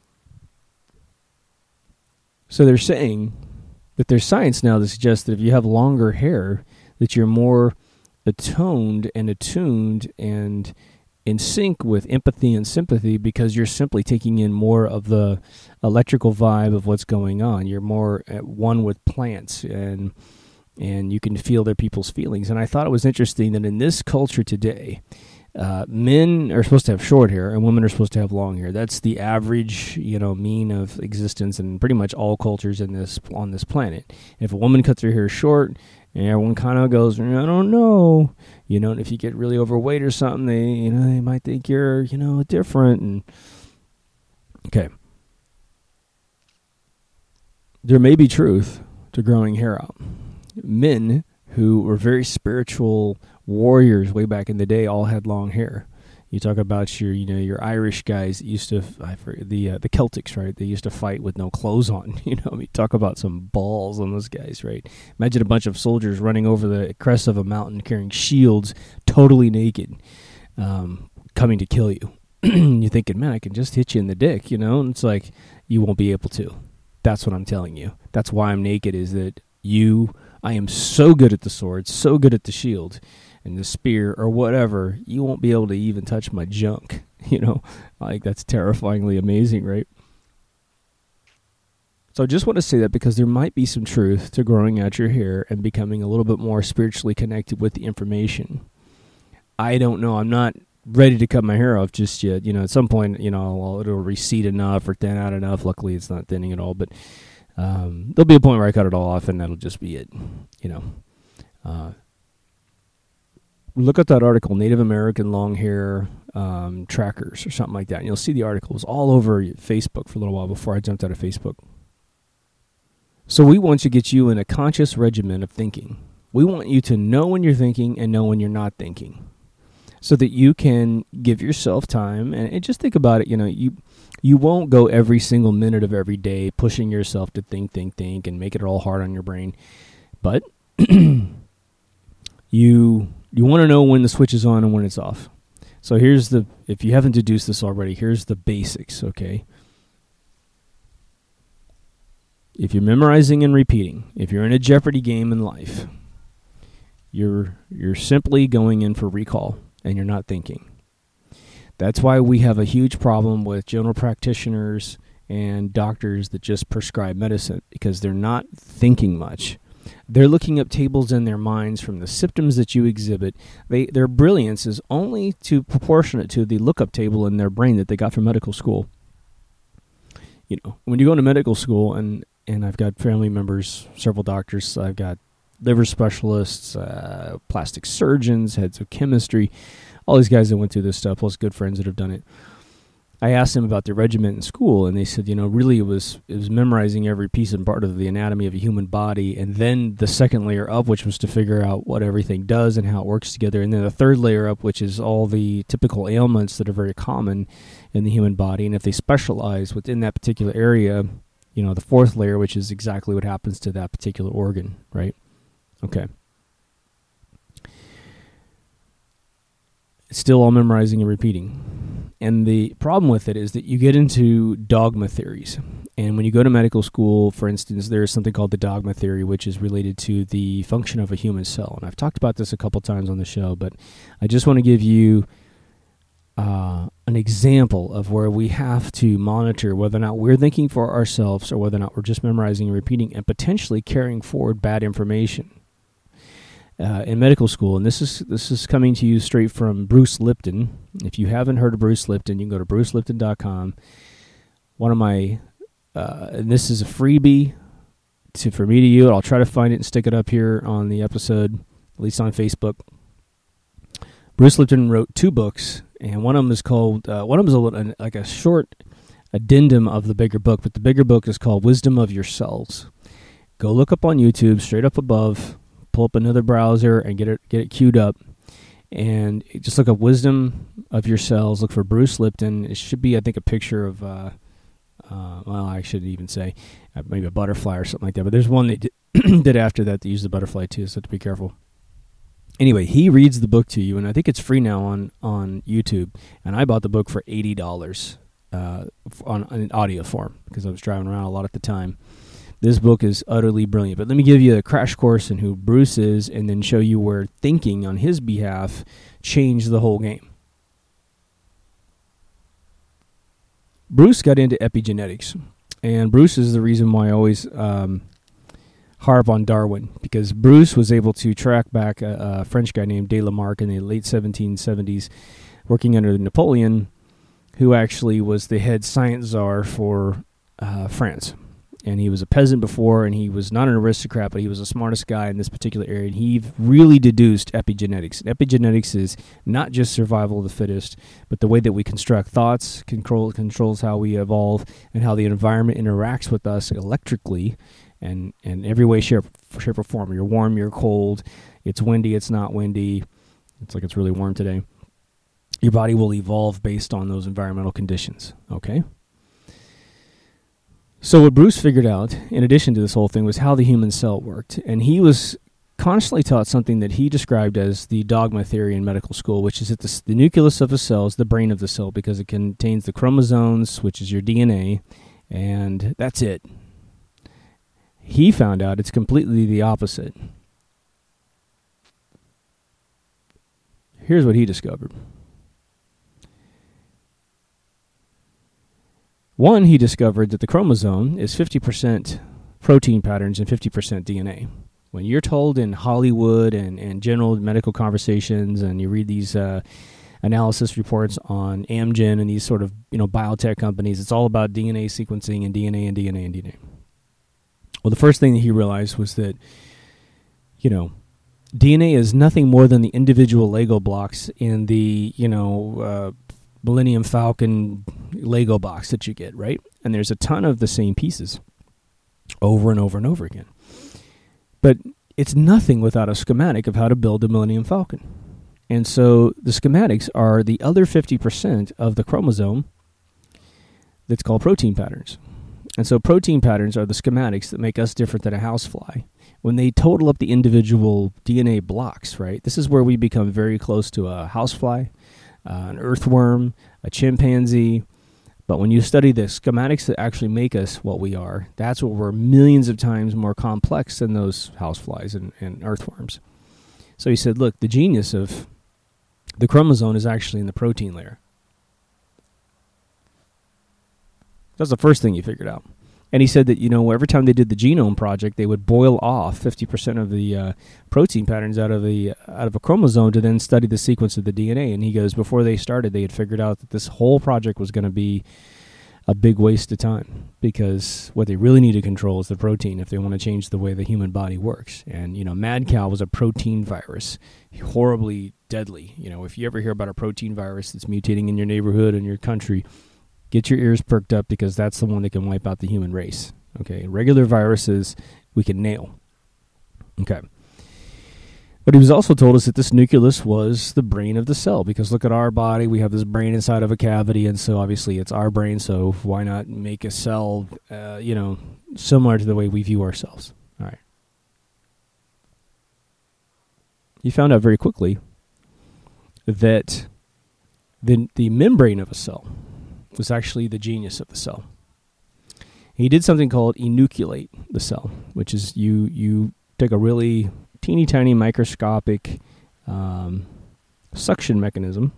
So they're saying that there's science now that suggests that if you have longer hair, that you're more atoned and attuned and in sync with empathy and sympathy, because you're simply taking in more of the electrical vibe of what's going on. You're more at one with plants, and and you can feel their people's feelings. And I thought it was interesting that in this culture today, Uh, men are supposed to have short hair and women are supposed to have long hair. That's the average, you know, mean of existence in pretty much all cultures in this on this planet. If a woman cuts her hair short, everyone kind of goes, I don't know, you know. And if you get really overweight or something, they, you know, they might think you're, you know, different. And okay, there may be truth to growing hair out. Men who were very spiritual warriors way back in the day all had long hair. You talk about your, you know, your Irish guys that used to, I forget, the uh, the Celtics, right? They used to fight with no clothes on. You know, I mean, talk about some balls on those guys, right? Imagine a bunch of soldiers running over the crest of a mountain carrying shields, totally naked, um, coming to kill you. You're thinking, man, I can just hit you in the dick, you know? And it's like, you won't be able to. That's what I'm telling you. That's why I'm naked, is that you, I am so good at the sword, so good at the shield and the spear or whatever, you won't be able to even touch my junk. You know, like, that's terrifyingly amazing, right? So I just want to say that because there might be some truth to growing out your hair and becoming a little bit more spiritually connected with the information. I don't know. I'm not ready to cut my hair off just yet. You know, at some point, you know, it'll recede enough or thin out enough. Luckily, it's not thinning at all, but um, there'll be a point where I cut it all off, and that'll just be it, you know. Uh, look at that article, Native American long hair um, trackers or something like that, and you'll see the articles all over Facebook for a little while before I jumped out of Facebook. So we want to get you in a conscious regimen of thinking. We want you to know when you're thinking and know when you're not thinking, so that you can give yourself time. And, and just think about it, you know, you you won't go every single minute of every day pushing yourself to think, think, think, and make it all hard on your brain. But you you want to know when the switch is on and when it's off. So here's the, if you haven't deduced this already, here's the basics, okay? If you're memorizing and repeating, if you're in a Jeopardy game in life, you're you're simply going in for recall, and you're not thinking. That's why we have a huge problem with general practitioners and doctors that just prescribe medicine, because they're not thinking much. They're looking up tables in their minds from the symptoms that you exhibit. They, their brilliance is only to proportionate to the lookup table in their brain that they got from medical school. You know, when you go into medical school, and, and I've got family members, several doctors, I've got liver specialists, uh, plastic surgeons, heads of chemistry, all these guys that went through this stuff, plus good friends that have done it. I asked them about their regimen in school, and they said, you know, really it was it was memorizing every piece and part of the anatomy of a human body, and then the second layer up, which was to figure out what everything does and how it works together, and then the third layer up, which is all the typical ailments that are very common in the human body, and if they specialize within that particular area, you know, the fourth layer, which is exactly what happens to that particular organ, right? Okay. It's still all memorizing and repeating. And the problem with it is that you get into dogma theories. And when you go to medical school, for instance, there's something called the dogma theory, which is related to the function of a human cell. And I've talked about this a couple times on the show, but I just want to give you uh, an example of where we have to monitor whether or not we're thinking for ourselves or whether or not we're just memorizing and repeating and potentially carrying forward bad information. Uh, in medical school, and this is this is coming to you straight from Bruce Lipton. If you haven't heard of Bruce Lipton, you can go to bruce lipton dot com. One of my, uh, and this is a freebie to for me to you. I'll try to find it and stick it up here on the episode, at least on Facebook. Bruce Lipton wrote two books, and one of them is called, uh, one of them is a little, like a short addendum of the bigger book, but the bigger book is called Wisdom of Your Cells. Go look up on YouTube, straight up above. Pull up another browser and get it get it queued up, and just look up Wisdom of Your Cells. Look for Bruce Lipton. It should be, I think, a picture of, uh, uh, well, I shouldn't even say, uh, maybe a butterfly or something like that. But there's one they did, did after that. They used the butterfly too, so have to be careful. Anyway, he reads the book to you, and I think it's free now on, on YouTube. And I bought the book for eighty dollars uh, on, on an audio form because I was driving around a lot at the time. This book is utterly brilliant. But let me give you a crash course in who Bruce is and then show you where thinking on his behalf changed the whole game. Bruce got into epigenetics. And Bruce is the reason why I always um, harp on Darwin. Because Bruce was able to track back a, a French guy named de Lamarck in the late seventeen seventies, working under Napoleon, who actually was the head science czar for uh, France. And he was a peasant before, and he was not an aristocrat, but he was the smartest guy in this particular area. And he really deduced epigenetics. And epigenetics is not just survival of the fittest, but the way that we construct thoughts, control controls how we evolve, and how the environment interacts with us electrically, and and every way, shape, shape, or form. You're warm, you're cold. It's windy, it's not windy. It's like it's really warm today. Your body will evolve based on those environmental conditions. Okay. So what Bruce figured out, in addition to this whole thing, was how the human cell worked. And he was constantly taught something that he described as the dogma theory in medical school, which is that the, the nucleus of a cell is the brain of the cell because it contains the chromosomes, which is your D N A, and that's it. He found out it's completely the opposite. Here's what he discovered. One, he discovered that the chromosome is fifty percent protein patterns and fifty percent D N A. When you're told in Hollywood and, and general medical conversations, and you read these uh, analysis reports on Amgen and these sort of you know biotech companies, it's all about D N A sequencing and D N A and D N A and D N A. Well, the first thing that he realized was that, you know, D N A is nothing more than the individual Lego blocks in the, you know, uh, Millennium Falcon Lego box that you get, right? And there's a ton of the same pieces over and over and over again. But it's nothing without a schematic of how to build a Millennium Falcon. And so the schematics are the other fifty percent of the chromosome that's called protein patterns. And so protein patterns are the schematics that make us different than a housefly. When they total up the individual D N A blocks, right, this is where we become very close to a housefly, Uh, an earthworm, a chimpanzee. But when you study the schematics that actually make us what we are, that's what we're millions of times more complex than those houseflies and, and earthworms. So he said, look, the genius of the chromosome is actually in the protein layer. That's the first thing he figured out. And he said that, you know, every time they did the genome project, they would boil off fifty percent of the uh, protein patterns out of the out of a chromosome to then study the sequence of the D N A. And he goes, before they started, they had figured out that this whole project was going to be a big waste of time because what they really need to control is the protein if they want to change the way the human body works. And, you know, mad cow was a protein virus, horribly deadly. You know, if you ever hear about a protein virus that's mutating in your neighborhood and your country, get your ears perked up because that's the one that can wipe out the human race. Okay, regular viruses we can nail. Okay. But he was also told us that this nucleus was the brain of the cell because look at our body, we have this brain inside of a cavity, and so obviously it's our brain, so why not make a cell, uh, you know, similar to the way we view ourselves? All right. He found out very quickly that The, the membrane of a cell was actually the genius of the cell. He did something called enucleate the cell, which is you you take a really teeny tiny microscopic um, suction mechanism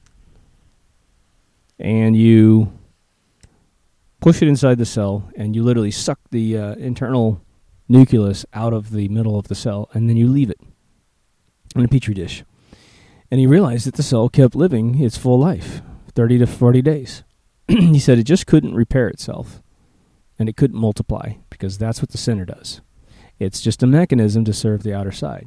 and you push it inside the cell and you literally suck the uh, internal nucleus out of the middle of the cell, and then you leave it in a petri dish. And he realized that the cell kept living its full life, thirty to forty days. He said it just couldn't repair itself, and it couldn't multiply, because that's what the center does. It's just a mechanism to serve the outer side.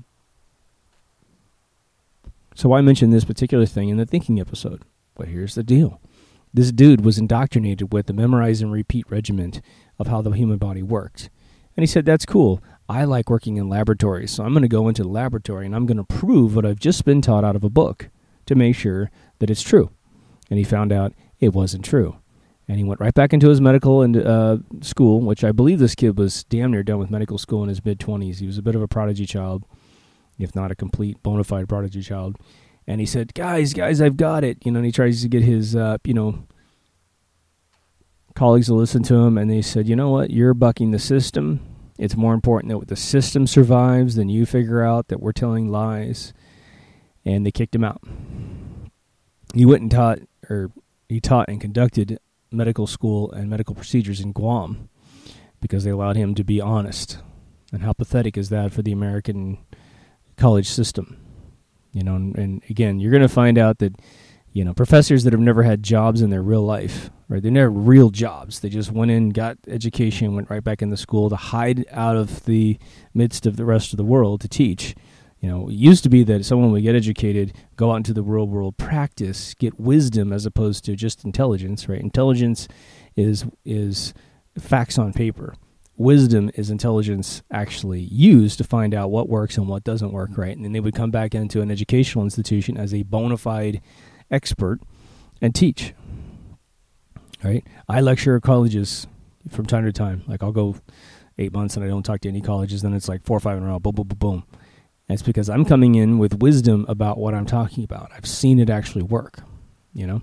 So I mentioned this particular thing in the thinking episode. But here's the deal. This dude was indoctrinated with the memorize and repeat regimen of how the human body worked. And he said, that's cool. I like working in laboratories, so I'm going to go into the laboratory and I'm going to prove what I've just been taught out of a book to make sure that it's true. And he found out it wasn't true. And he went right back into his medical and uh, school, which I believe this kid was damn near done with medical school in his mid-twenties. He was a bit of a prodigy child, if not a complete bona fide prodigy child. And he said, guys, guys, I've got it. You know, and he tries to get his, uh, you know, colleagues to listen to him. And they said, you know what? You're bucking the system. It's more important that the system survives than you figure out that we're telling lies. And they kicked him out. He went and taught, or he taught and conducted medical school and medical procedures in Guam because they allowed him to be honest. And how pathetic is that for the American college system? You know, and, and again, you're going to find out that, you know, professors that have never had jobs in their real life, right? They never had real jobs. They just went in, got education, went right back into school to hide out of the midst of the rest of the world to teach. You know, it used to be that someone would get educated, go out into the real world, practice, get wisdom as opposed to just intelligence, right? Intelligence is is facts on paper. Wisdom is intelligence actually used to find out what works and what doesn't work, right? And then they would come back into an educational institution as a bona fide expert and teach, right? I lecture at colleges from time to time. Like I'll go eight months and I don't talk to any colleges. Then it's like four or five in a row, boom, boom, boom, boom. And it's because I'm coming in with wisdom about what I'm talking about. I've seen it actually work, you know?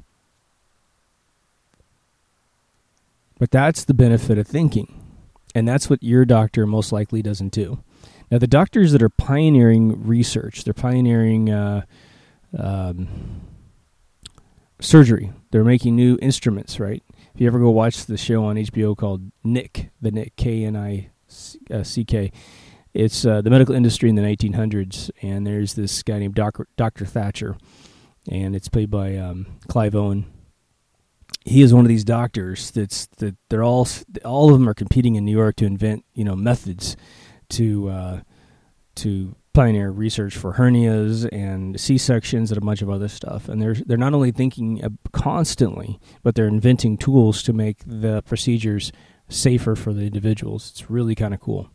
But that's the benefit of thinking. And that's what your doctor most likely doesn't do. Now, the doctors that are pioneering research, they're pioneering uh, um, surgery. They're making new instruments, right? If you ever go watch the show on H B O called Nick, the Nick, K N I C K, it's uh, the medical industry in the nineteen hundreds, and there's this guy named Doctor Doctor Thatcher, and it's played by um, Clive Owen. He is one of these doctors that's that they're all all of them are competing in New York to invent, you know, methods to uh, to pioneer research for hernias and C-sections and a bunch of other stuff. And they're they're not only thinking constantly, but they're inventing tools to make the procedures safer for the individuals. It's really kind of cool.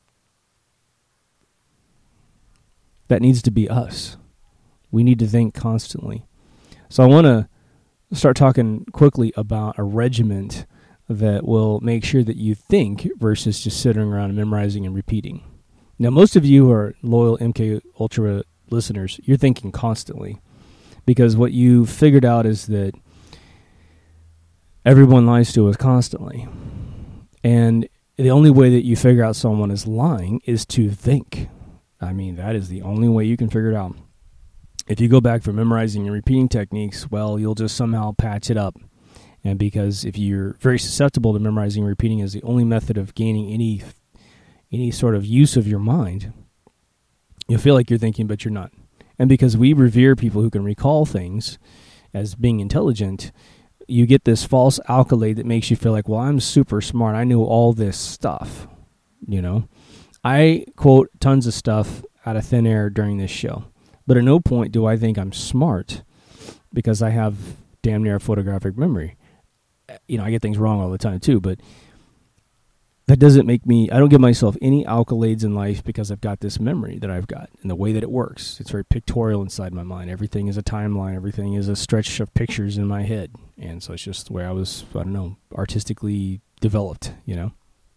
That needs to be us. We need to think constantly. So I want to start talking quickly about a regiment that will make sure that you think versus just sitting around and memorizing and repeating. Now, most of you who are loyal M K Ultra listeners, you're thinking constantly because what you figured out is that everyone lies to us constantly. And the only way that you figure out someone is lying is to think. I mean, that is the only way you can figure it out. If you go back for memorizing and repeating techniques, well, you'll just somehow patch it up. And because if you're very susceptible to memorizing and repeating as the only method of gaining any any sort of use of your mind, you'll feel like you're thinking, but you're not. And because we revere people who can recall things as being intelligent, you get this false accolade that makes you feel like, well, I'm super smart. I knew all this stuff, you know. I quote tons of stuff out of thin air during this show. But at no point do I think I'm smart because I have damn near a photographic memory. You know, I get things wrong all the time too, but that doesn't make me, I don't give myself any accolades in life because I've got this memory that I've got and the way that it works. It's very pictorial inside my mind. Everything is a timeline. Everything is a stretch of pictures in my head. And so it's just the way I was, I don't know, artistically developed, you know.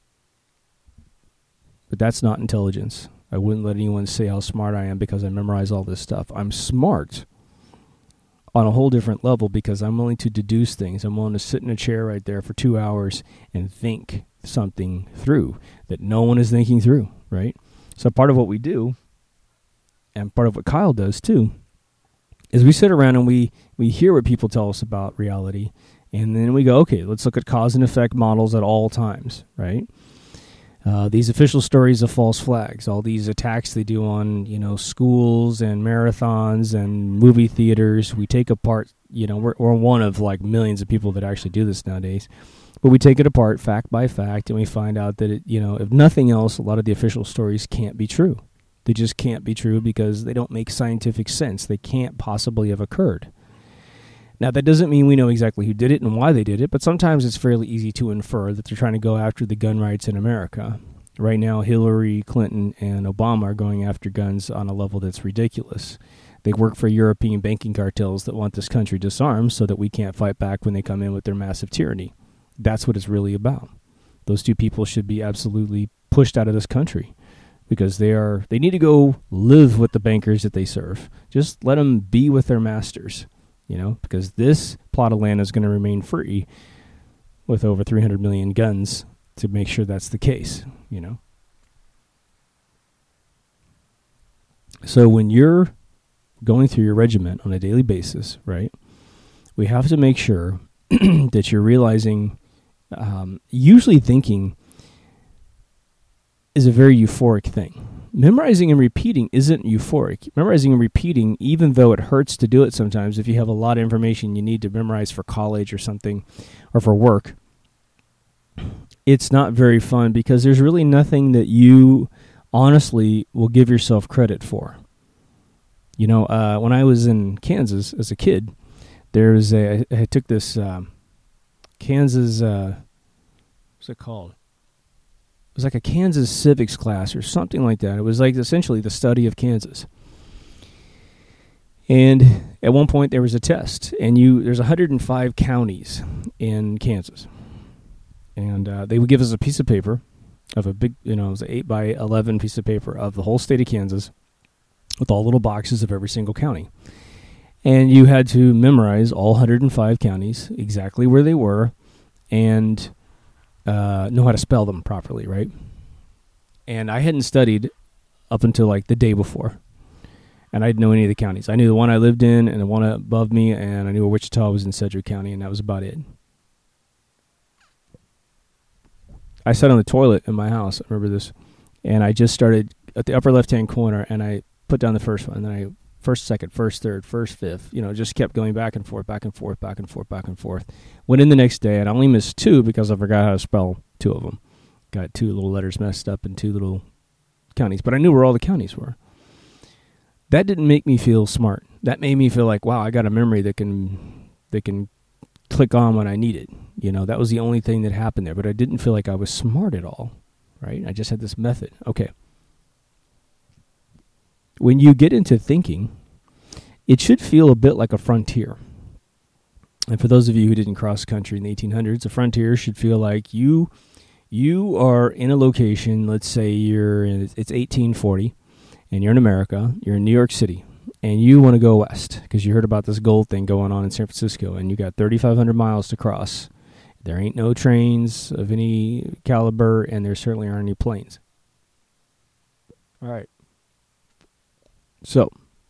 But that's not intelligence. I wouldn't let anyone say how smart I am because I memorize all this stuff. I'm smart on a whole different level because I'm willing to deduce things. I'm willing to sit in a chair right there for two hours and think something through that no one is thinking through, right? So part of what we do, and part of what Kyle does too, is we sit around and we, we hear what people tell us about reality, and then we go, okay, let's look at cause and effect models at all times, right? Uh, these official stories of false flags, all these attacks they do on, you know, schools and marathons and movie theaters. We take apart, you know, we're, we're one of like millions of people that actually do this nowadays. But we take it apart fact by fact, and we find out that, it, you know, if nothing else, a lot of the official stories can't be true. They just can't be true because they don't make scientific sense. They can't possibly have occurred. Now, that doesn't mean we know exactly who did it and why they did it, but sometimes it's fairly easy to infer that they're trying to go after the gun rights in America. Right now, Hillary Clinton and Obama are going after guns on a level that's ridiculous. They work for European banking cartels that want this country disarmed so that we can't fight back when they come in with their massive tyranny. That's what it's really about. Those two people should be absolutely pushed out of this country because they are they need to go live with the bankers that they serve. Just let them be with their masters. You know, because this plot of land is going to remain free with over three hundred million guns to make sure that's the case, you know. So when you're going through your regiment on a daily basis, right, we have to make sure that you're realizing, um, usually thinking is a very euphoric thing. Memorizing and repeating isn't euphoric. Memorizing and repeating, even though it hurts to do it sometimes, if you have a lot of information you need to memorize for college or something, or for work, it's not very fun because there's really nothing that you honestly will give yourself credit for. You know, uh, when I was in Kansas as a kid, there was a, I, I took this um, Kansas, uh, what's it called? It was like a Kansas civics class or something like that. It was like essentially the study of Kansas. And at one point there was a test, and you there's one hundred five counties in Kansas. And uh, they would give us a piece of paper of a big, you know, it was an eight by eleven piece of paper of the whole state of Kansas with all little boxes of every single county. And you had to memorize all one hundred five counties, exactly where they were, and Uh, know how to spell them properly, right? And I hadn't studied up until like the day before, and I didn't know any of the counties. I knew the one I lived in and the one above me, and I knew where Wichita was in Sedgwick County, and that was about it. I sat on the toilet in my house, I remember this, and I just started at the upper left-hand corner, and I put down the first one, and then I first, second, first, third, first, fifth, you know, just kept going back and forth, back and forth, back and forth, back and forth. Went in the next day, and I only missed two because I forgot how to spell two of them. Got two little letters messed up in two little counties, but I knew where all the counties were. That didn't make me feel smart. That made me feel like, wow, I got a memory that can that can click on when I need it. You know, that was the only thing that happened there, but I didn't feel like I was smart at all, right? I just had this method. Okay. When you get into thinking, it should feel a bit like a frontier. And for those of you who didn't cross country in the eighteen hundreds, a frontier should feel like you you are in a location, let's say you're in, it's eighteen forty, and you're in America, you're in New York City, and you want to go west because you heard about this gold thing going on in San Francisco, and you got thirty-five hundred miles to cross. There ain't no trains of any caliber, and there certainly aren't any planes. All right. So,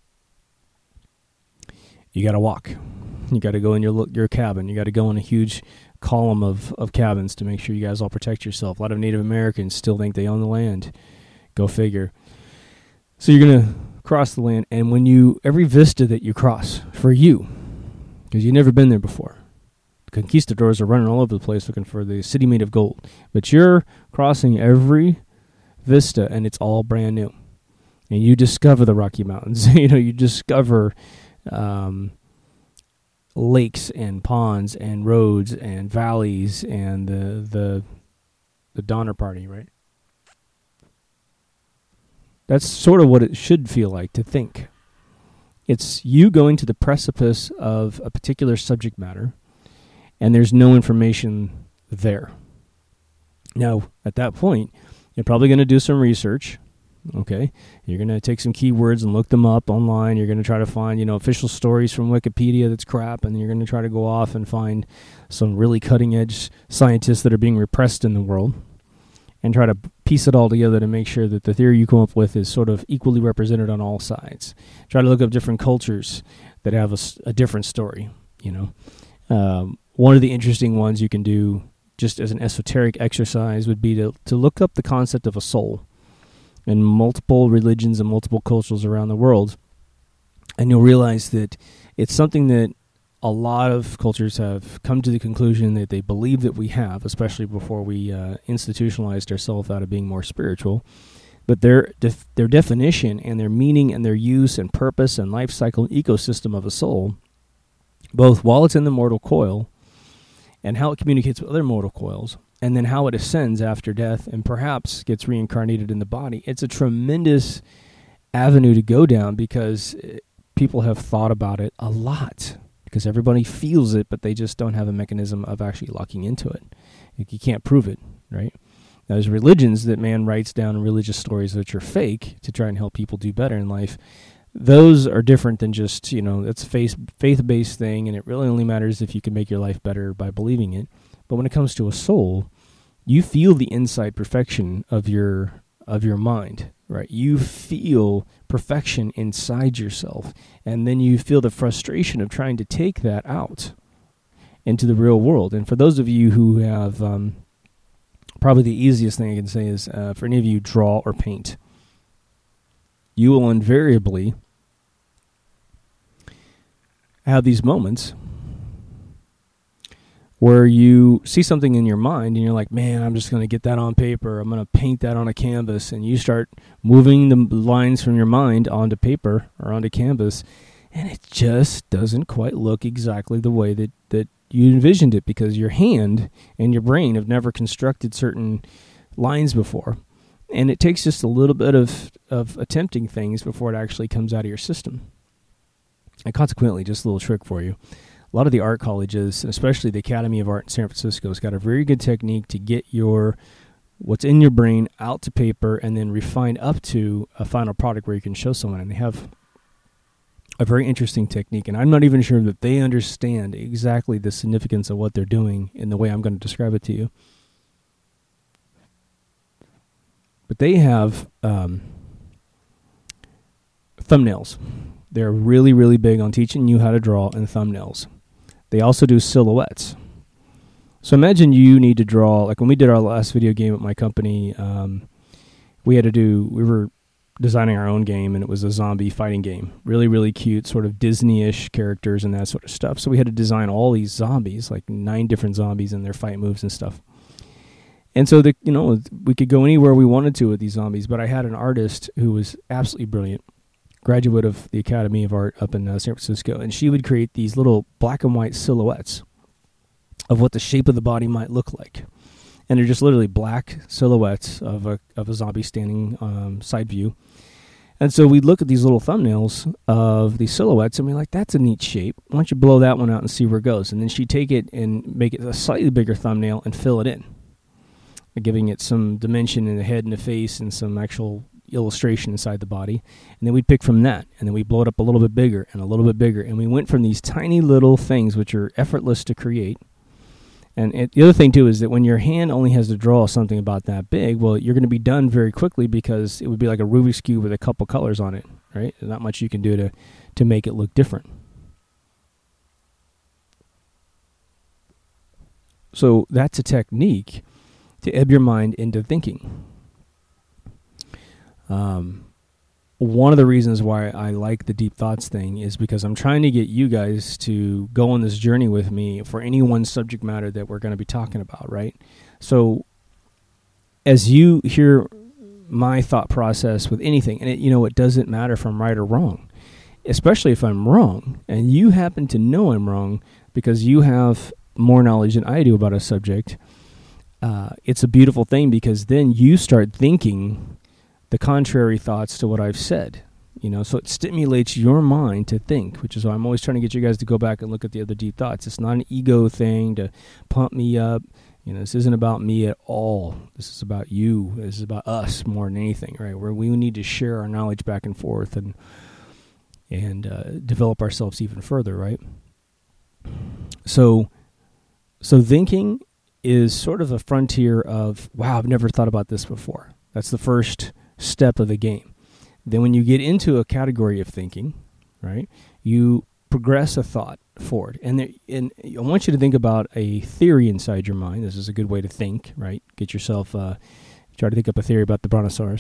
you got to walk. You got to go in your your cabin. You got to go in a huge column of, of cabins to make sure you guys all protect yourself. A lot of Native Americans still think they own the land. Go figure. So you're going to cross the land, and when you, every vista that you cross, for you, because you've never been there before, the conquistadors are running all over the place looking for the city made of gold, but you're crossing every vista, and it's all brand new. And you discover the Rocky Mountains. you know, you discover um, lakes and ponds and roads and valleys and the the the Donner Party, right? That's sort of what it should feel like to think. It's you going to the precipice of a particular subject matter, and there's no information there. Now, at that point, you're probably going to do some research. Okay, you're going to take some keywords and look them up online. You're going to try to find, you know, official stories from Wikipedia that's crap, and then you're going to try to go off and find some really cutting-edge scientists that are being repressed in the world and try to piece it all together to make sure that the theory you come up with is sort of equally represented on all sides. Try to look up different cultures that have a, a different story, you know. Um, one of the interesting ones you can do just as an esoteric exercise would be to, to look up the concept of a soul in multiple religions and multiple cultures around the world. And you'll realize that it's something that a lot of cultures have come to the conclusion that they believe that we have, especially before we uh, institutionalized ourselves out of being more spiritual. But their def- their definition and their meaning and their use and purpose and life cycle and ecosystem of a soul, both while it's in the mortal coil and how it communicates with other mortal coils, and then how it ascends after death and perhaps gets reincarnated in the body. It's a tremendous avenue to go down because people have thought about it a lot because everybody feels it, but they just don't have a mechanism of actually locking into it. You can't prove it, right? Now, there's religions that man writes down religious stories which are fake to try and help people do better in life. Those are different than just, you know, it's a faith, faith-based thing, and it really only matters if you can make your life better by believing it. But when it comes to a soul, you feel the inside perfection of your of your mind, right? You feel perfection inside yourself, and then you feel the frustration of trying to take that out into the real world. And for those of you who have, um, probably the easiest thing I can say is, uh, for any of you draw or paint, you will invariably have these moments where you see something in your mind and you're like, man, I'm just going to get that on paper. I'm going to paint that on a canvas. And you start moving the lines from your mind onto paper or onto canvas, and it just doesn't quite look exactly the way that, that you envisioned it because your hand and your brain have never constructed certain lines before. And it takes just a little bit of, of attempting things before it actually comes out of your system. And consequently, just a little trick for you. A lot of the art colleges, especially the Academy of Art in San Francisco, has got a very good technique to get your what's in your brain out to paper and then refined up to a final product where you can show someone. And they have a very interesting technique, and I'm not even sure that they understand exactly the significance of what they're doing in the way I'm going to describe it to you. But they have um, thumbnails. They're really, really big on teaching you how to draw in thumbnails. They also do silhouettes. So imagine you need to draw, like when we did our last video game at my company, um, we had to do, we were designing our own game, and it was a zombie fighting game. Really, really cute, sort of Disney-ish characters and that sort of stuff. So we had to design all these zombies, like nine different zombies and their fight moves and stuff. And so, the, you know, we could go anywhere we wanted to with these zombies, but I had an artist who was absolutely brilliant, graduate of the Academy of Art up in uh, San Francisco, and she would create these little black and white silhouettes of what the shape of the body might look like. And they're just literally black silhouettes of a of a zombie standing um, side view. And so we'd look at these little thumbnails of these silhouettes, and we're like, that's a neat shape. Why don't you blow that one out and see where it goes? And then she'd take it and make it a slightly bigger thumbnail and fill it in, giving it some dimension in the head and the face and some actual illustration inside the body. And then we'd pick from that, and then we blow it up a little bit bigger and a little bit bigger. And we went from these tiny little things, which are effortless to create. And it, the other thing, too, is that when your hand only has to draw something about that big, well, you're going to be done very quickly because it would be like a Rubik's Cube with a couple colors on it, right? There's not much you can do to, to make it look different. So that's a technique to ebb your mind into thinking. Um, one of the reasons why I like the deep thoughts thing is because I'm trying to get you guys to go on this journey with me for any one subject matter that we're going to be talking about, right? So as you hear my thought process with anything, and it, you know, it doesn't matter if I'm right or wrong, especially if I'm wrong, and you happen to know I'm wrong because you have more knowledge than I do about a subject, uh, it's a beautiful thing because then you start thinking the contrary thoughts to what I've said, you know, so it stimulates your mind to think, which is why I'm always trying to get you guys to go back and look at the other deep thoughts. It's not an ego thing to pump me up, You know, this isn't about me at all. This is about you. This is about us more than anything, right? Where we need to share our knowledge back and forth and and uh, develop ourselves even further, right? So, so thinking is sort of a frontier of, wow, I've never thought about this before. That's the first step of the game. Then when you get into a category of thinking, right, you progress a thought forward. And, there, and I want you to think about a theory inside your mind. This is a good way to think, right? Get yourself, uh, try to think up a theory about the brontosaurus.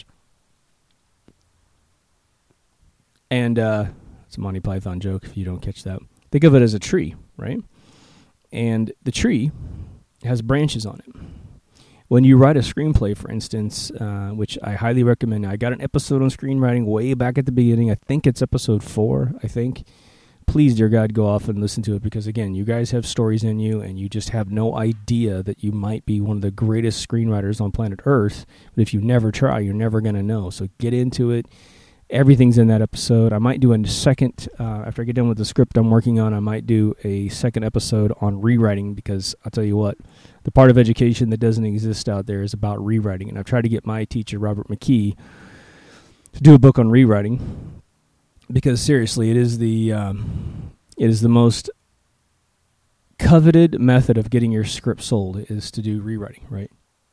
And uh, it's a Monty Python joke if you don't catch that. Think of it as a tree, right? And the tree has branches on it. When you write a screenplay, for instance, uh, which I highly recommend, I got an episode on screenwriting way back at the beginning. I think it's episode four, I think. Please, dear God, go off and listen to it because, again, you guys have stories in you and you just have no idea that you might be one of the greatest screenwriters on planet Earth. But if you never try, you're never going to know. So get into it. Everything's in that episode. I might do a second, uh, after I get done with the script I'm working on, I might do a second episode on rewriting because I'll tell you what, the part of education that doesn't exist out there is about rewriting. And I've tried to get my teacher, Robert McKee, to do a book on rewriting because seriously, it is the um, it is the most coveted method of getting your script sold is to do rewriting, right?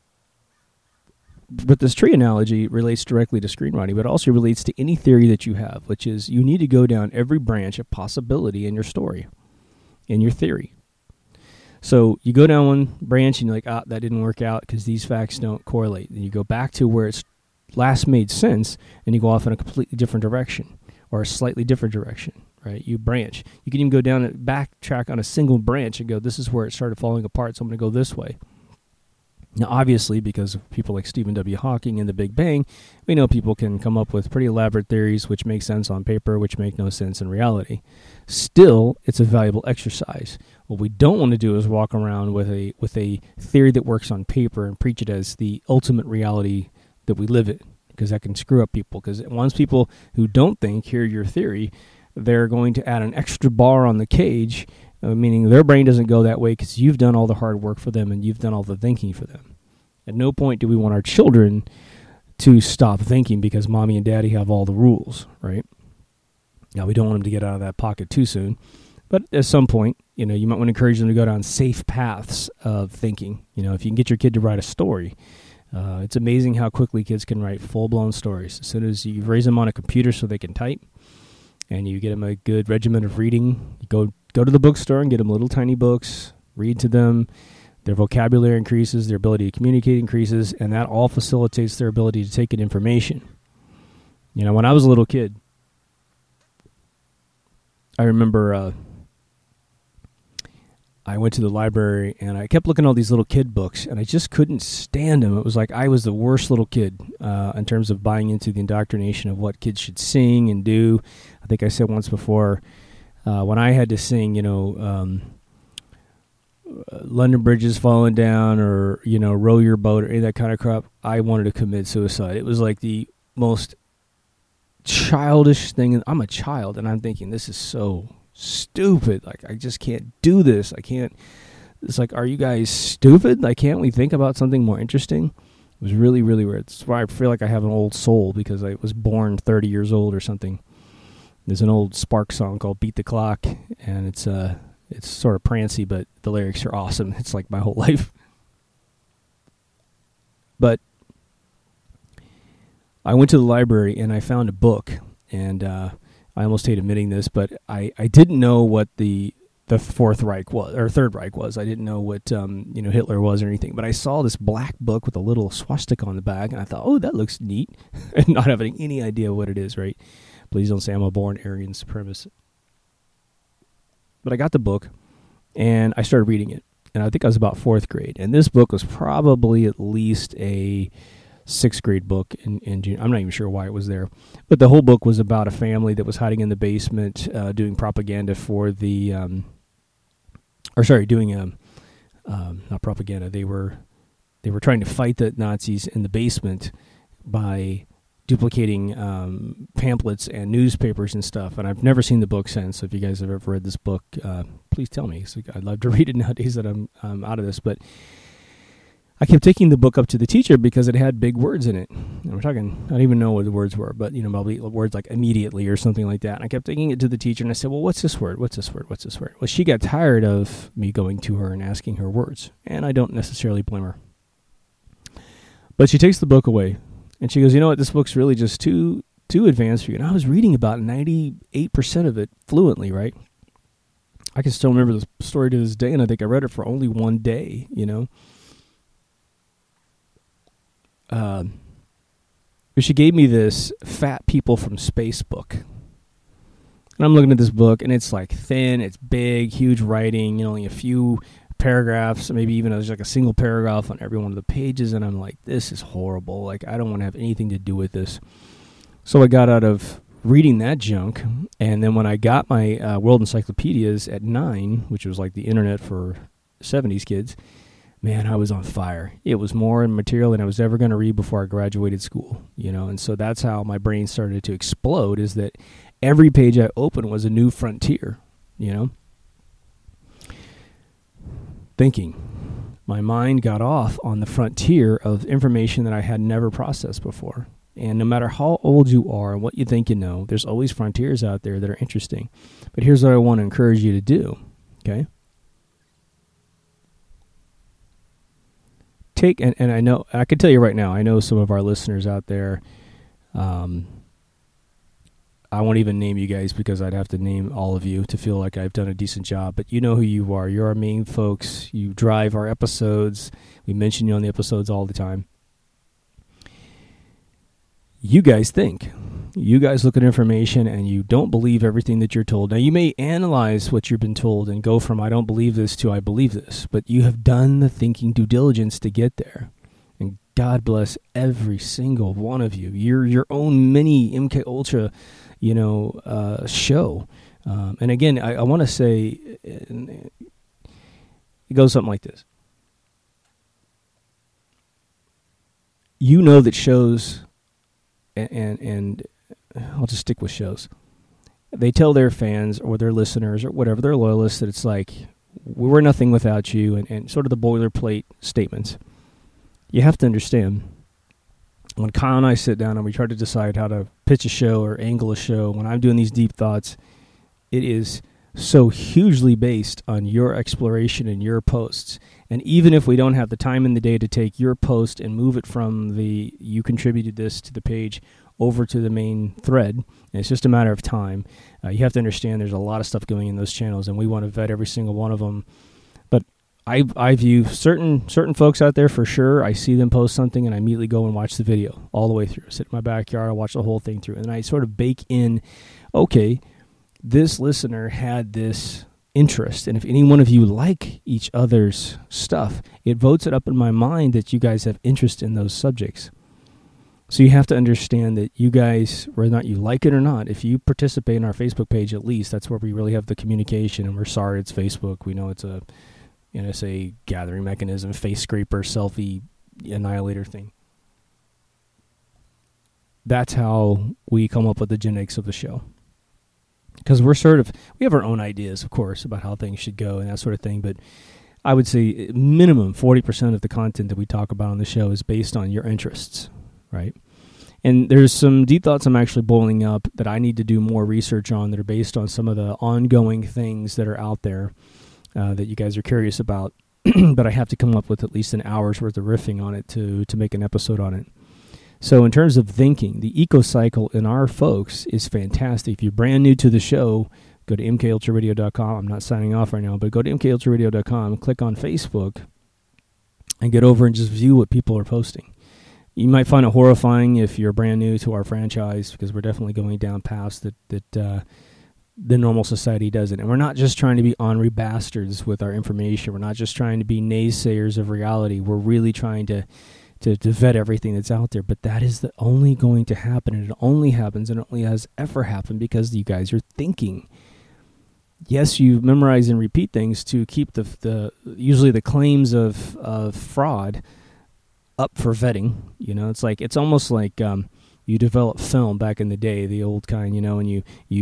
But this tree analogy relates directly to screenwriting, but also relates to any theory that you have, which is you need to go down every branch of possibility in your story, in your theory. So you go down one branch and you're like, ah, that didn't work out because these facts don't correlate. Then you go back to where it's last made sense and you go off in a completely different direction or a slightly different direction, right? You branch. You can even go down and backtrack on a single branch and go, this is where it started falling apart, so I'm going to go this way. Now, obviously, because of people like Stephen W. Hawking and the Big Bang, we know people can come up with pretty elaborate theories which make sense on paper, which make no sense in reality. Still, it's a valuable exercise. What we don't want to do is walk around with a with a theory that works on paper and preach it as the ultimate reality that we live in, because that can screw up people. Because once people who don't think hear your theory, they're going to add an extra bar on the cage, Uh, meaning their brain doesn't go that way because you've done all the hard work for them and you've done all the thinking for them. At no point do we want our children to stop thinking because mommy and daddy have all the rules, right? Now, we don't want them to get out of that pocket too soon, but at some point, you know, you might want to encourage them to go down safe paths of thinking. You know, if you can get your kid to write a story, uh, it's amazing how quickly kids can write full-blown stories. As soon as you raise them on a computer so they can type, and you get them a good regimen of reading, you go Go to the bookstore and get them little tiny books, read to them, their vocabulary increases, their ability to communicate increases, and that all facilitates their ability to take in information. You know, when I was a little kid, I remember uh, I went to the library and I kept looking at all these little kid books, and I just couldn't stand them. It was like I was the worst little kid uh, in terms of buying into the indoctrination of what kids should sing and do. I think I said once before, Uh, when I had to sing, you know, um, London Bridge is falling down or, you know, row your boat or any of that kind of crap, I wanted to commit suicide. It was like the most childish thing. I'm a child, and I'm thinking, this is so stupid. Like, I just can't do this. I can't. It's like, are you guys stupid? Like, can't we think about something more interesting? It was really, really weird. That's why I feel like I have an old soul because I was born thirty years old or something. There's an old Sparks song called Beat the Clock, and it's uh, it's sort of prancy, but the lyrics are awesome. It's like my whole life. But I went to the library, and I found a book, and uh, I almost hate admitting this, but I, I didn't know what the the Fourth Reich was, or Third Reich was. I didn't know what um, you know Hitler was or anything, but I saw this black book with a little swastika on the back, and I thought, oh, that looks neat, and not having any idea what it is, right? Please don't say I'm a born Aryan supremacist. But I got the book, and I started reading it. And I think I was about fourth grade. And this book was probably at least a sixth grade book in, in June. I'm not even sure why it was there. But the whole book was about a family that was hiding in the basement uh, doing propaganda for the, um, or sorry, doing, um, um, not propaganda. They were, they were trying to fight the Nazis in the basement by duplicating um, pamphlets and newspapers and stuff. And I've never seen the book since. So if you guys have ever read this book, uh, please tell me. So I'd love to read it nowadays that I'm um, out of this. But I kept taking the book up to the teacher because it had big words in it. And we're talking, I don't even know what the words were, but, you know, probably words like immediately or something like that. And I kept taking it to the teacher, and I said, well, what's this word? What's this word? What's this word? Well, she got tired of me going to her and asking her words, and I don't necessarily blame her. But she takes the book away, and she goes, you know what, this book's really just too too advanced for you. And I was reading about ninety-eight percent of it fluently, right? I can still remember the story to this day, and I think I read it for only one day, you know. Uh, but she gave me this Fat People from Space book. And I'm looking at this book, and it's like thin, it's big, huge writing, you know, only a few paragraphs, maybe even there's like a single paragraph on every one of the pages, and I'm like, this is horrible. Like, I don't want to have anything to do with this. So I got out of reading that junk, and then when I got my uh, World Encyclopedias at nine, which was like the internet for seventies kids, man, I was on fire. It was more material than I was ever going to read before I graduated school, you know, and so that's how my brain started to explode, is that every page I opened was a new frontier, you know. Thinking. My mind got off on the frontier of information that I had never processed before. And no matter how old you are and what you think you know, there's always frontiers out there that are interesting. But here's what I want to encourage you to do, okay? Take, and, and I know, I can tell you right now, I know some of our listeners out there, um, I won't even name you guys because I'd have to name all of you to feel like I've done a decent job. But you know who you are. You're our main folks. You drive our episodes. We mention you on the episodes all the time. You guys think. You guys look at information and you don't believe everything that you're told. Now, you may analyze what you've been told and go from I don't believe this to I believe this. But you have done the thinking due diligence to get there. And God bless every single one of you. You're your own mini M K Ultra, you know, uh, show. Um, and again, I, I want to say, it goes something like this. You know that shows, and, and, and I'll just stick with shows. They tell their fans or their listeners or whatever, their loyalists, that it's like, we're nothing without you, and, and sort of the boilerplate statements. You have to understand, when Kyle and I sit down and we try to decide how to pitch a show or angle a show, when I'm doing these deep thoughts, it is so hugely based on your exploration and your posts. And even if we don't have the time in the day to take your post and move it from the you contributed this to the page over to the main thread, and it's just a matter of time, uh, you have to understand there's a lot of stuff going in those channels, and we want to vet every single one of them. But I I view certain certain folks out there for sure. I see them post something and I immediately go and watch the video all the way through. Sit in my backyard, I watch the whole thing through. And I sort of bake in, okay, this listener had this interest. And if any one of you like each other's stuff, it votes it up in my mind that you guys have interest in those subjects. So you have to understand that you guys, whether or not you like it or not, if you participate in our Facebook page at least, that's where we really have the communication. And we're sorry it's Facebook. We know it's a N S A gathering mechanism, face scraper, selfie annihilator thing. That's how we come up with the genetics of the show. Because we're sort of, we have our own ideas, of course, about how things should go and that sort of thing, but I would say minimum forty percent of the content that we talk about on the show is based on your interests, right? And there's some deep thoughts I'm actually boiling up that I need to do more research on that are based on some of the ongoing things that are out there. Uh, that you guys are curious about, but I have to come up with at least an hour's worth of riffing on it to to make an episode on it. So in terms of thinking, the eco cycle in our folks is fantastic. If you're brand new to the show, go to m k ultra radio dot com. I'm not signing off right now, but go to m k ultra radio dot com, click on Facebook, and get over and just view what people are posting. You might find it horrifying if you're brand new to our franchise, because we're definitely going down paths that, that uh, the normal society doesn't. And we're not just trying to be ornery bastards with our information. We're not just trying to be naysayers of reality. We're really trying to, to, to vet everything that's out there. But that is the only going to happen, and it only happens, and it only has ever happened because you guys are thinking. Yes, you memorize and repeat things to keep the the usually the claims of, of fraud up for vetting. You know, it's like it's almost like um, you develop film back in the day, the old kind, you know, and you, you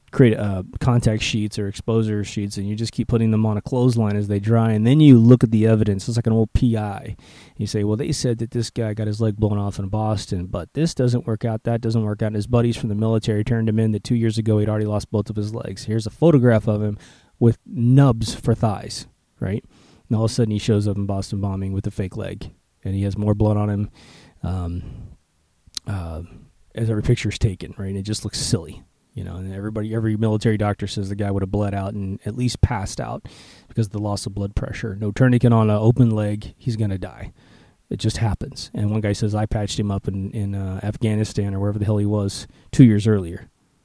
create uh, contact sheets or exposure sheets, and you just keep putting them on a clothesline as they dry, and then you look at the evidence. It's like an old P I. You say, well, they said that this guy got his leg blown off in Boston, but this doesn't work out, that doesn't work out, and his buddies from the military turned him in that two years ago he'd already lost both of his legs. Here's a photograph of him with nubs for thighs, right? And all of a sudden he shows up in Boston bombing with a fake leg, and he has more blood on him um, uh, as every picture is taken, right? And it just looks silly. You know, and everybody, every military doctor says the guy would have bled out and at least passed out because of the loss of blood pressure. No tourniquet on an open leg, he's going to die. It just happens. And one guy says, I patched him up in, in uh, Afghanistan or wherever the hell he was two years earlier.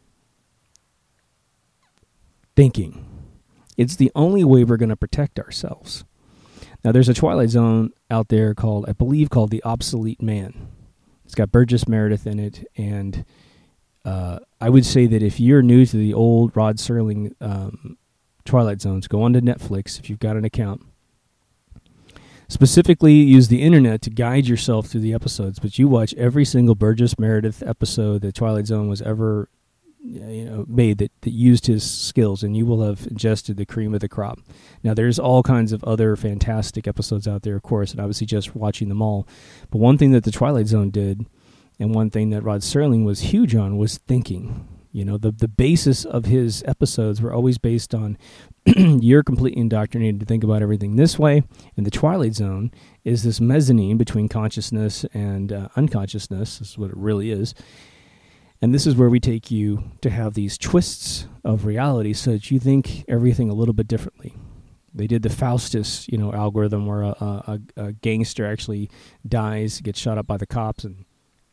Thinking. It's the only way we're going to protect ourselves. Now, there's a Twilight Zone out there called, I believe, called The Obsolete Man. It's got Burgess Meredith in it, and Uh, I would say that if you're new to the old Rod Serling um, Twilight Zones, go onto Netflix if you've got an account. Specifically, use the internet to guide yourself through the episodes, but you watch every single Burgess Meredith episode that Twilight Zone was ever you know, made that, that used his skills, and you will have ingested the cream of the crop. Now, there's all kinds of other fantastic episodes out there, of course, and I would suggest watching them all. But one thing that the Twilight Zone did, and one thing that Rod Serling was huge on, was thinking. You know, the the basis of his episodes were always based on you're completely indoctrinated to think about everything this way, and the Twilight Zone is this mezzanine between consciousness and uh, unconsciousness. This is what it really is. And this is where we take you to have these twists of reality so that you think everything a little bit differently. They did the Faustus, you know, algorithm where a, a, a gangster actually dies, gets shot up by the cops, and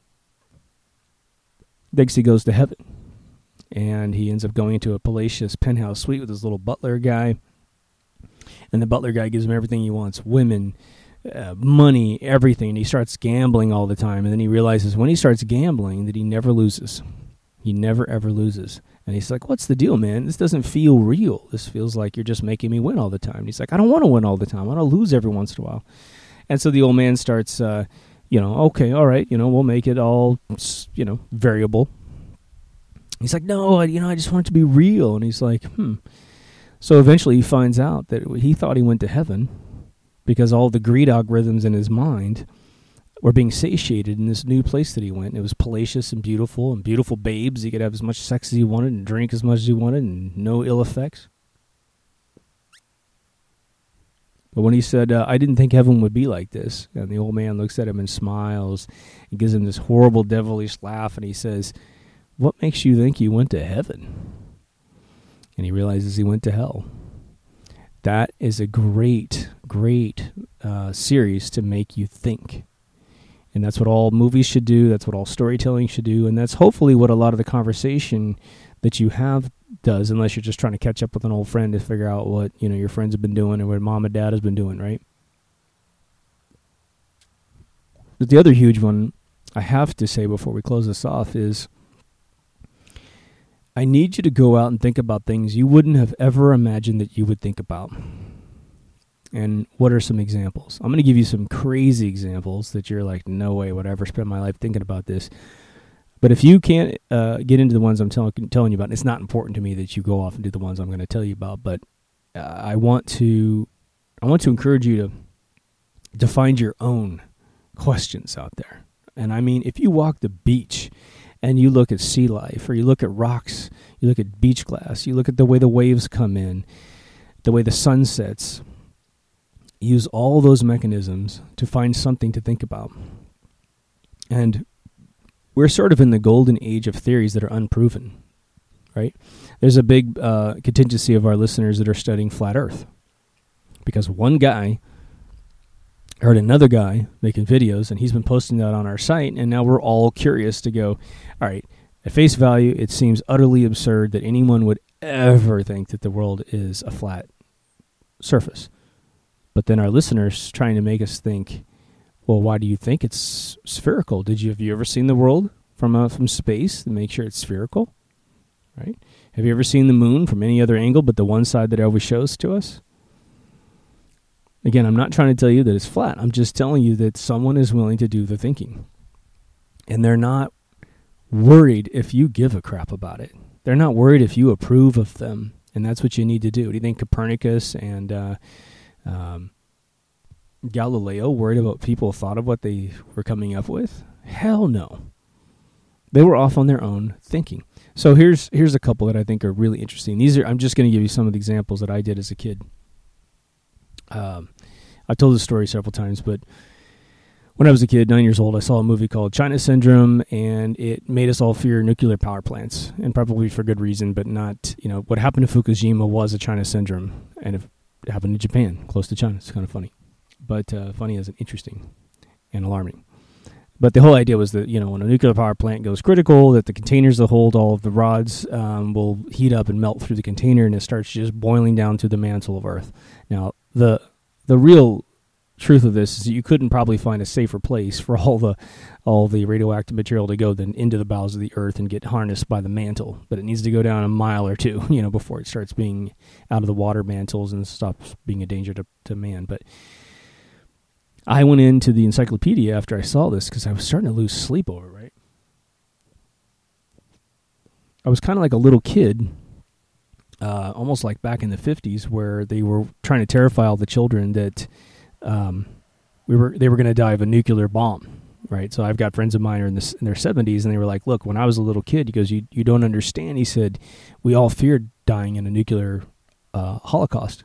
thinks he goes to heaven. And he ends up going into a palatial penthouse suite with his little butler guy. And the butler guy gives him everything he wants, women, uh, money, everything. And he starts gambling all the time. And then he realizes when he starts gambling that he never loses. He never, ever loses. And he's like, what's the deal, man? This doesn't feel real. This feels like you're just making me win all the time. And he's like, I don't want to win all the time. I want to lose every once in a while. And so the old man starts... Uh, You know, okay, all right, you know, we'll make it all, you know, variable. He's like, no, I, you know, I just want it to be real. And he's like, hmm. So eventually he finds out that he thought he went to heaven because all the greed algorithms in his mind were being satiated in this new place that he went. It was palatial and beautiful and beautiful babes. He could have as much sex as he wanted and drink as much as he wanted and no ill effects. But when he said, uh, I didn't think heaven would be like this, and the old man looks at him and smiles and gives him this horrible devilish laugh, and he says, what makes you think you went to heaven? And he realizes he went to hell. That is a great, great uh, series to make you think. And that's what all movies should do. That's what all storytelling should do. And that's hopefully what a lot of the conversation that you have does, unless you're just trying to catch up with an old friend to figure out what, you know, your friends have been doing or what mom and dad has been doing, right? But the other huge one I have to say before we close this off is I need you to go out and think about things you wouldn't have ever imagined that you would think about. And what are some examples? I'm going to give you some crazy examples that you're like, no way would I ever spend my life thinking about this. But if you can't uh, get into the ones I'm tell- telling you about, and it's not important to me that you go off and do the ones I'm going to tell you about, but uh, I want to I want to encourage you to to find your own questions out there. And I mean, if you walk the beach and you look at sea life, or you look at rocks, you look at beach glass, you look at the way the waves come in, the way the sun sets, use all those mechanisms to find something to think about. And we're sort of in the golden age of theories that are unproven, right? There's a big uh, contingency of our listeners that are studying flat Earth because one guy heard another guy making videos, and he's been posting that on our site, and now we're all curious to go, all right, at face value, it seems utterly absurd that anyone would ever think that the world is a flat surface. But then our listeners trying to make us think, well, why do you think it's spherical? Did you have you ever seen the world from uh, from space and make sure it's spherical? Right? Have you ever seen the moon from any other angle but the one side that it always shows to us? Again, I'm not trying to tell you that it's flat. I'm just telling you that someone is willing to do the thinking. And they're not worried if you give a crap about it. They're not worried if you approve of them, and that's what you need to do. Do you think Copernicus and uh, um, Galileo worried about people thought of what they were coming up with? Hell no. They were off on their own thinking. So here's here's a couple that I think are really interesting. These are I'm just going to give you some of the examples that I did as a kid. Um, I've told this story several times, but when I was a kid, nine years old, I saw a movie called China Syndrome, and it made us all fear nuclear power plants, and probably for good reason, but not, you know, what happened to Fukushima was a China Syndrome, and it happened in Japan, close to China. It's kind of funny, but uh, funny as in interesting and alarming. But the whole idea was that, you know, when a nuclear power plant goes critical, that the containers that hold all of the rods um, will heat up and melt through the container, and it starts just boiling down to the mantle of Earth. Now, the the real truth of this is that you couldn't probably find a safer place for all the all the radioactive material to go than into the bowels of the Earth and get harnessed by the mantle. But it needs to go down a mile or two, you know, before it starts being out of the water mantles and stops being a danger to, to man. But I went into the encyclopedia after I saw this because I was starting to lose sleep over it, right? I was kind of like a little kid, uh, almost like back in the fifties, where they were trying to terrify all the children that um, we were they were going to die of a nuclear bomb, right? So I've got friends of mine who are in, this, in their seventies, and they were like, look, when I was a little kid, he goes, you, you don't understand. He said, we all feared dying in a nuclear uh, holocaust.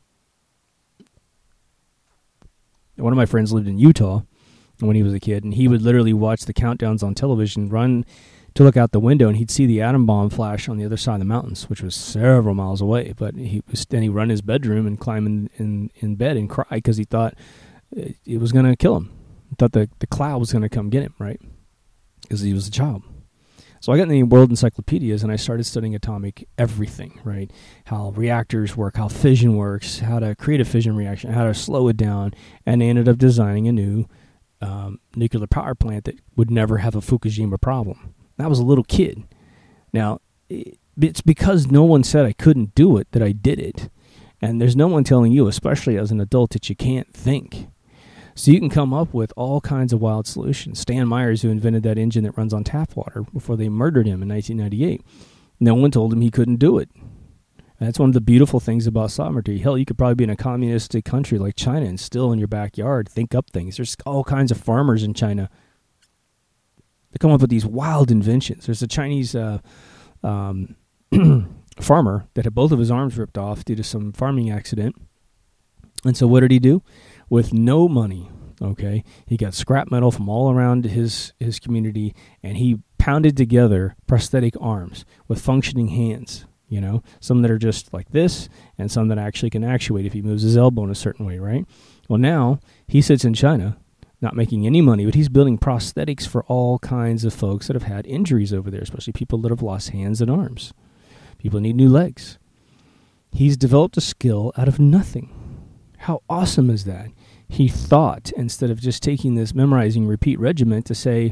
One of my friends lived in Utah when he was a kid, and he would literally watch the countdowns on television, run to look out the window, and he'd see the atom bomb flash on the other side of the mountains, which was several miles away. But he was then he'd run in his bedroom and climb in, in, in bed and cry because he thought it, it was going to kill him. He thought the, the cloud was going to come get him, right? Because he was a child. So I got in the world encyclopedias, and I started studying atomic everything, right? How reactors work, how fission works, how to create a fission reaction, how to slow it down, and they ended up designing a new um, nuclear power plant that would never have a Fukushima problem. I was a little kid. Now, it's because no one said I couldn't do it that I did it. And there's no one telling you, especially as an adult, that you can't think. So you can come up with all kinds of wild solutions. Stan Myers, who invented that engine that runs on tap water before they murdered him in nineteen ninety-eight, no one told him he couldn't do it. And that's one of the beautiful things about sovereignty. Hell, you could probably be in a communistic country like China and still in your backyard think up things. There's all kinds of farmers in China that come up with these wild inventions. There's a Chinese uh, um, farmer that had both of his arms ripped off due to some farming accident. And so what did he do? With no money, okay, he got scrap metal from all around his, his community, and he pounded together prosthetic arms with functioning hands, you know, some that are just like this and some that actually can actuate if he moves his elbow in a certain way, right? Well, now he sits in China, not making any money, but he's building prosthetics for all kinds of folks that have had injuries over there, especially people that have lost hands and arms. People need new legs. He's developed a skill out of nothing. How awesome is that? He thought, instead of just taking this memorizing repeat regiment, to say,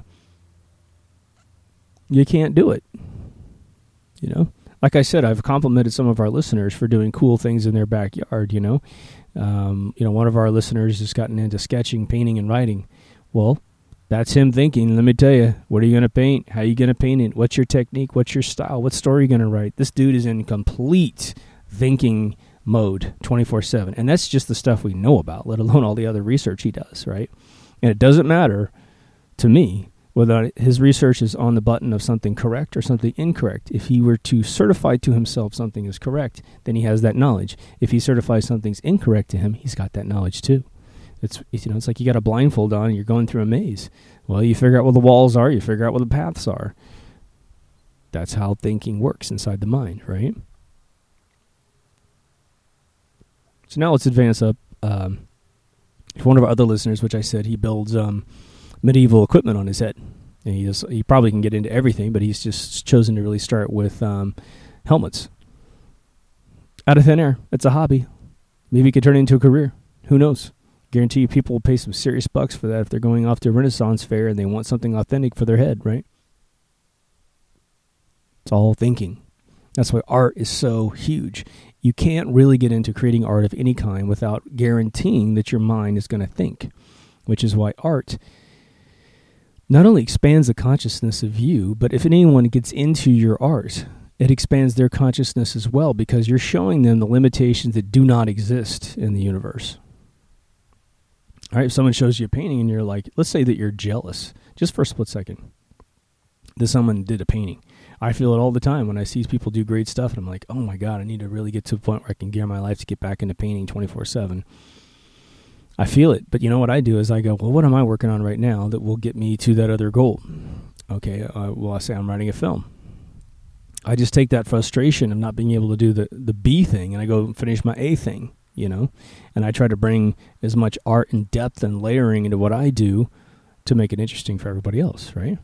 you can't do it. You know? Like I said, I've complimented some of our listeners for doing cool things in their backyard, you know? Um, you know, one of our listeners has gotten into sketching, painting, and writing. Well, that's him thinking, let me tell you, what are you going to paint? How are you going to paint it? What's your technique? What's your style? What story are you going to write? This dude is in complete thinking mode twenty-four seven. And that's just the stuff we know about, let alone all the other research he does, right? And it doesn't matter to me whether his research is on the button of something correct or something incorrect. If he were to certify to himself something is correct, then he has that knowledge. If he certifies something's incorrect to him, he's got that knowledge too. It's, you know, it's like you got a blindfold on and you're going through a maze. Well, you figure out what the walls are, you figure out what the paths are. That's how thinking works inside the mind, right? So now let's advance up. Um, one of our other listeners, which I said he builds um, medieval equipment on his head. And he, is, he probably can get into everything, but he's just chosen to really start with um, helmets. Out of thin air. It's a hobby. Maybe it could turn into a career. Who knows? Guarantee you people will pay some serious bucks for that if they're going off to a Renaissance fair and they want something authentic for their head, right? It's all thinking. That's why art is so huge. You can't really get into creating art of any kind without guaranteeing that your mind is going to think, which is why art not only expands the consciousness of you, but if anyone gets into your art, it expands their consciousness as well, because you're showing them the limitations that do not exist in the universe. All right, if someone shows you a painting and you're like, let's say that you're jealous, just for a split second, that someone did a painting. I feel it all the time when I see people do great stuff, and I'm like, oh my God, I need to really get to a point where I can gear my life to get back into painting twenty-four seven. I feel it, but you know what I do is I go, well, what am I working on right now that will get me to that other goal? Okay, uh, well, I say I'm writing a film. I just take that frustration of not being able to do the, the B thing, and I go finish my A thing, you know? And I try to bring as much art and depth and layering into what I do to make it interesting for everybody else, right?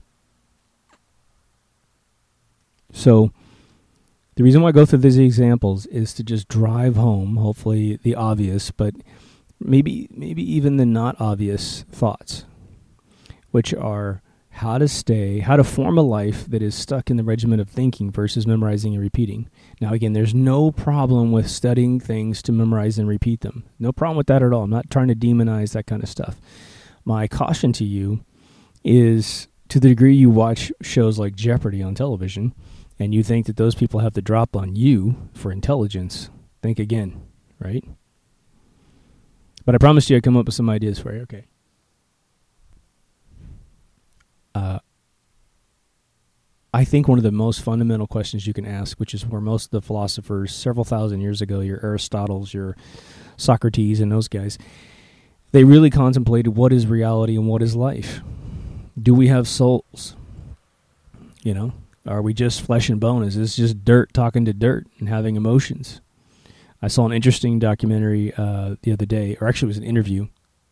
So the reason why I go through these examples is to just drive home, hopefully, the obvious, but maybe maybe even the not obvious thoughts, which are how to stay, how to form a life that is stuck in the regimen of thinking versus memorizing and repeating. Now, again, there's no problem with studying things to memorize and repeat them. No problem with that at all. I'm not trying to demonize that kind of stuff. My caution to you is, to the degree you watch shows like Jeopardy on television, and you think that those people have the drop on you for intelligence, think again, right? But I promised you I'd come up with some ideas for you. Okay. Uh, I think one of the most fundamental questions you can ask, which is where most of the philosophers several thousand years ago, your Aristotle's, your Socrates, and those guys, they really contemplated what is reality and what is life. Do we have souls? You know, are we just flesh and bone? Is this just dirt talking to dirt and having emotions? I saw an interesting documentary uh, the other day, or actually it was an interview,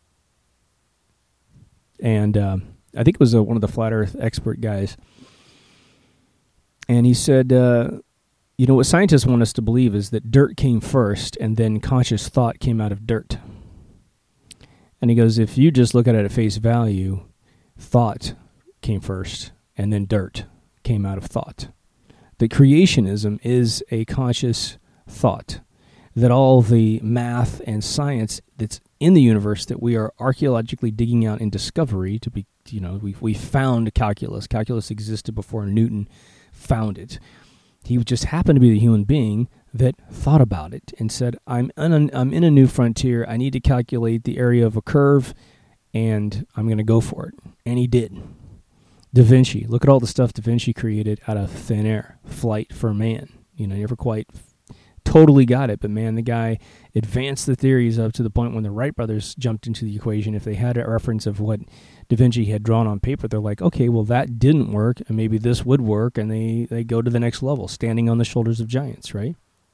and uh, I think it was uh, one of the flat earth expert guys, and he said, uh, you know, what scientists want us to believe is that dirt came first and then conscious thought came out of dirt. And he goes, if you just look at it at face value, thought came first and then dirt came out of thought. That creationism is a conscious thought. That all the math and science that's in the universe that we are archaeologically digging out in discovery to be, you know, we we found calculus. Calculus existed before Newton found it. He just happened to be the human being that thought about it and said, I'm in a, I'm in a new frontier. I need to calculate the area of a curve, and I'm going to go for it. And he did. Da Vinci. Look at all the stuff Da Vinci created out of thin air. Flight for man. You know, never quite totally got it, but man, the guy advanced the theories up to the point when the Wright brothers jumped into the equation. If they had a reference of what Da Vinci had drawn on paper, they're like, okay, well, that didn't work, and maybe this would work, and they, they go to the next level, standing on the shoulders of giants, right?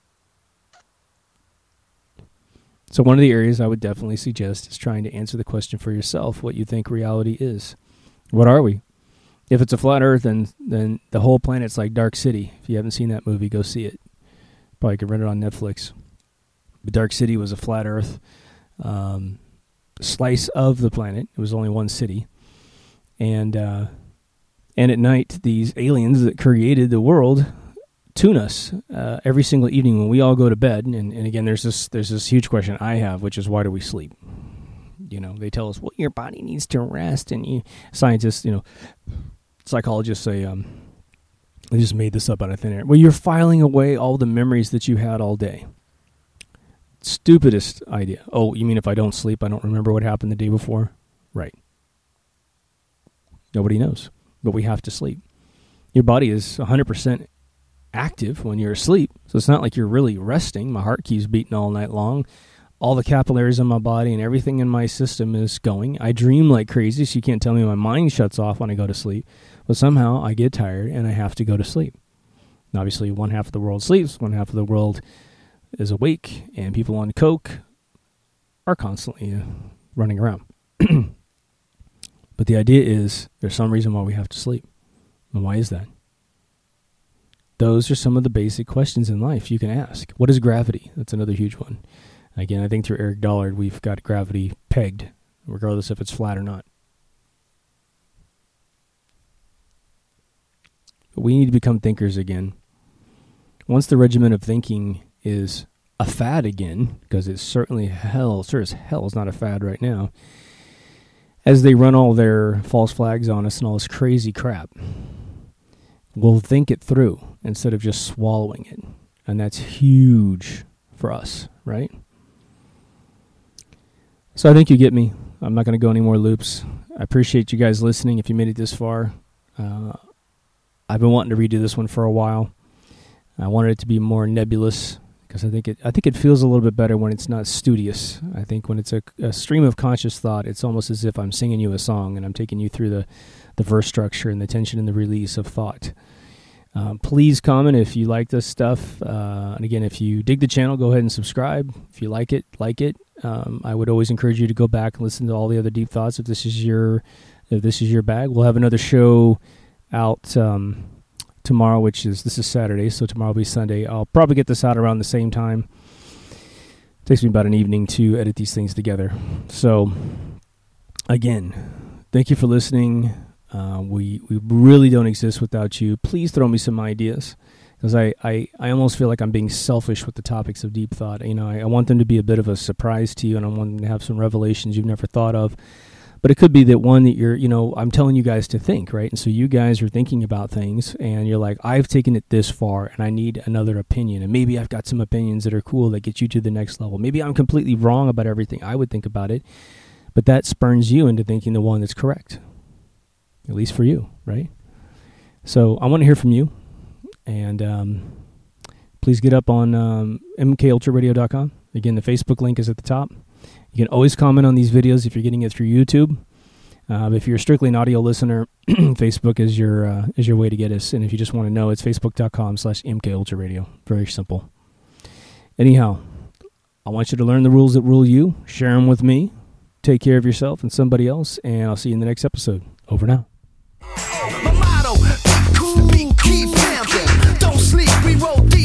So one of the areas I would definitely suggest is trying to answer the question for yourself, what you think reality is. What are we? If it's a flat earth, then, then the whole planet's like Dark City. If you haven't seen that movie, go see it. Probably could rent it on Netflix. But Dark City was a flat earth um, slice of the planet. It was only one city. And uh, and at night, these aliens that created the world tune us uh, every single evening when we all go to bed. And, and again, there's this there's this huge question I have, which is, why do we sleep? You know, they tell us, well, your body needs to rest. And you, scientists, you know, psychologists say, um, I just made this up out of thin air. Well, you're filing away all the memories that you had all day. Stupidest idea. Oh, you mean if I don't sleep, I don't remember what happened the day before? Right. Nobody knows, but we have to sleep. Your body is one hundred percent active when you're asleep, so it's not like you're really resting. My heart keeps beating all night long. All the capillaries in my body and everything in my system is going. I dream like crazy, so you can't tell me my mind shuts off when I go to sleep. But somehow I get tired and I have to go to sleep. And obviously, one half of the world sleeps, one half of the world is awake, and people on coke are constantly uh, running around. But the idea is there's some reason why we have to sleep. And why is that? Those are some of the basic questions in life you can ask. What is gravity? That's another huge one. Again, I think through Eric Dollard, we've got gravity pegged, regardless if it's flat or not. But we need to become thinkers again. Once the regimen of thinking is a fad again, because it's certainly hell, sure as hell is not a fad right now, as they run all their false flags on us and all this crazy crap. will think it through instead of just swallowing it. And that's huge for us, right? So I think you get me. I'm not going to go any more loops. I appreciate you guys listening if you made it this far. Uh, I've been wanting to redo this one for a while. I wanted it to be more nebulous because I think it I think it feels a little bit better when it's not studious. I think when it's a, a stream of conscious thought, it's almost as if I'm singing you a song and I'm taking you through the, the verse structure and the tension and the release of thought. Um, please comment if you like this stuff. Uh, and again, if you dig the channel, go ahead and subscribe. If you like it, like it. Um, I would always encourage you to go back and listen to all the other deep thoughts if this is your if this is your bag. We'll have another show out um, tomorrow, which is this is Saturday, so tomorrow will be Sunday. I'll probably get this out around the same time. It takes me about an evening to edit these things together. So, again, thank you for listening. Uh, we we really don't exist without you. Please throw me some ideas, because I, I, I almost feel like I'm being selfish with the topics of deep thought. You know, I, I want them to be a bit of a surprise to you, and I want them to have some revelations you've never thought of. But it could be that one that you're, you know, I'm telling you guys to think, right? And so you guys are thinking about things, and you're like, I've taken it this far, and I need another opinion. And maybe I've got some opinions that are cool that get you to the next level. Maybe I'm completely wrong about everything I would think about it, but that spurns you into thinking the one that's correct. At least for you, right? So I want to hear from you. And um, please get up on um, m k ultra radio dot com. Again, the Facebook link is at the top. You can always comment on these videos if you're getting it through YouTube. Uh, if you're strictly an audio listener, Facebook is your uh, is your way to get us. And if you just want to know, it's facebook dot com slash m k ultra radio. Very simple. Anyhow, I want you to learn the rules that rule you. Share them with me. Take care of yourself and somebody else. And I'll see you in the next episode. Over now. My motto, cool, keep camping. Don't sleep, we roll.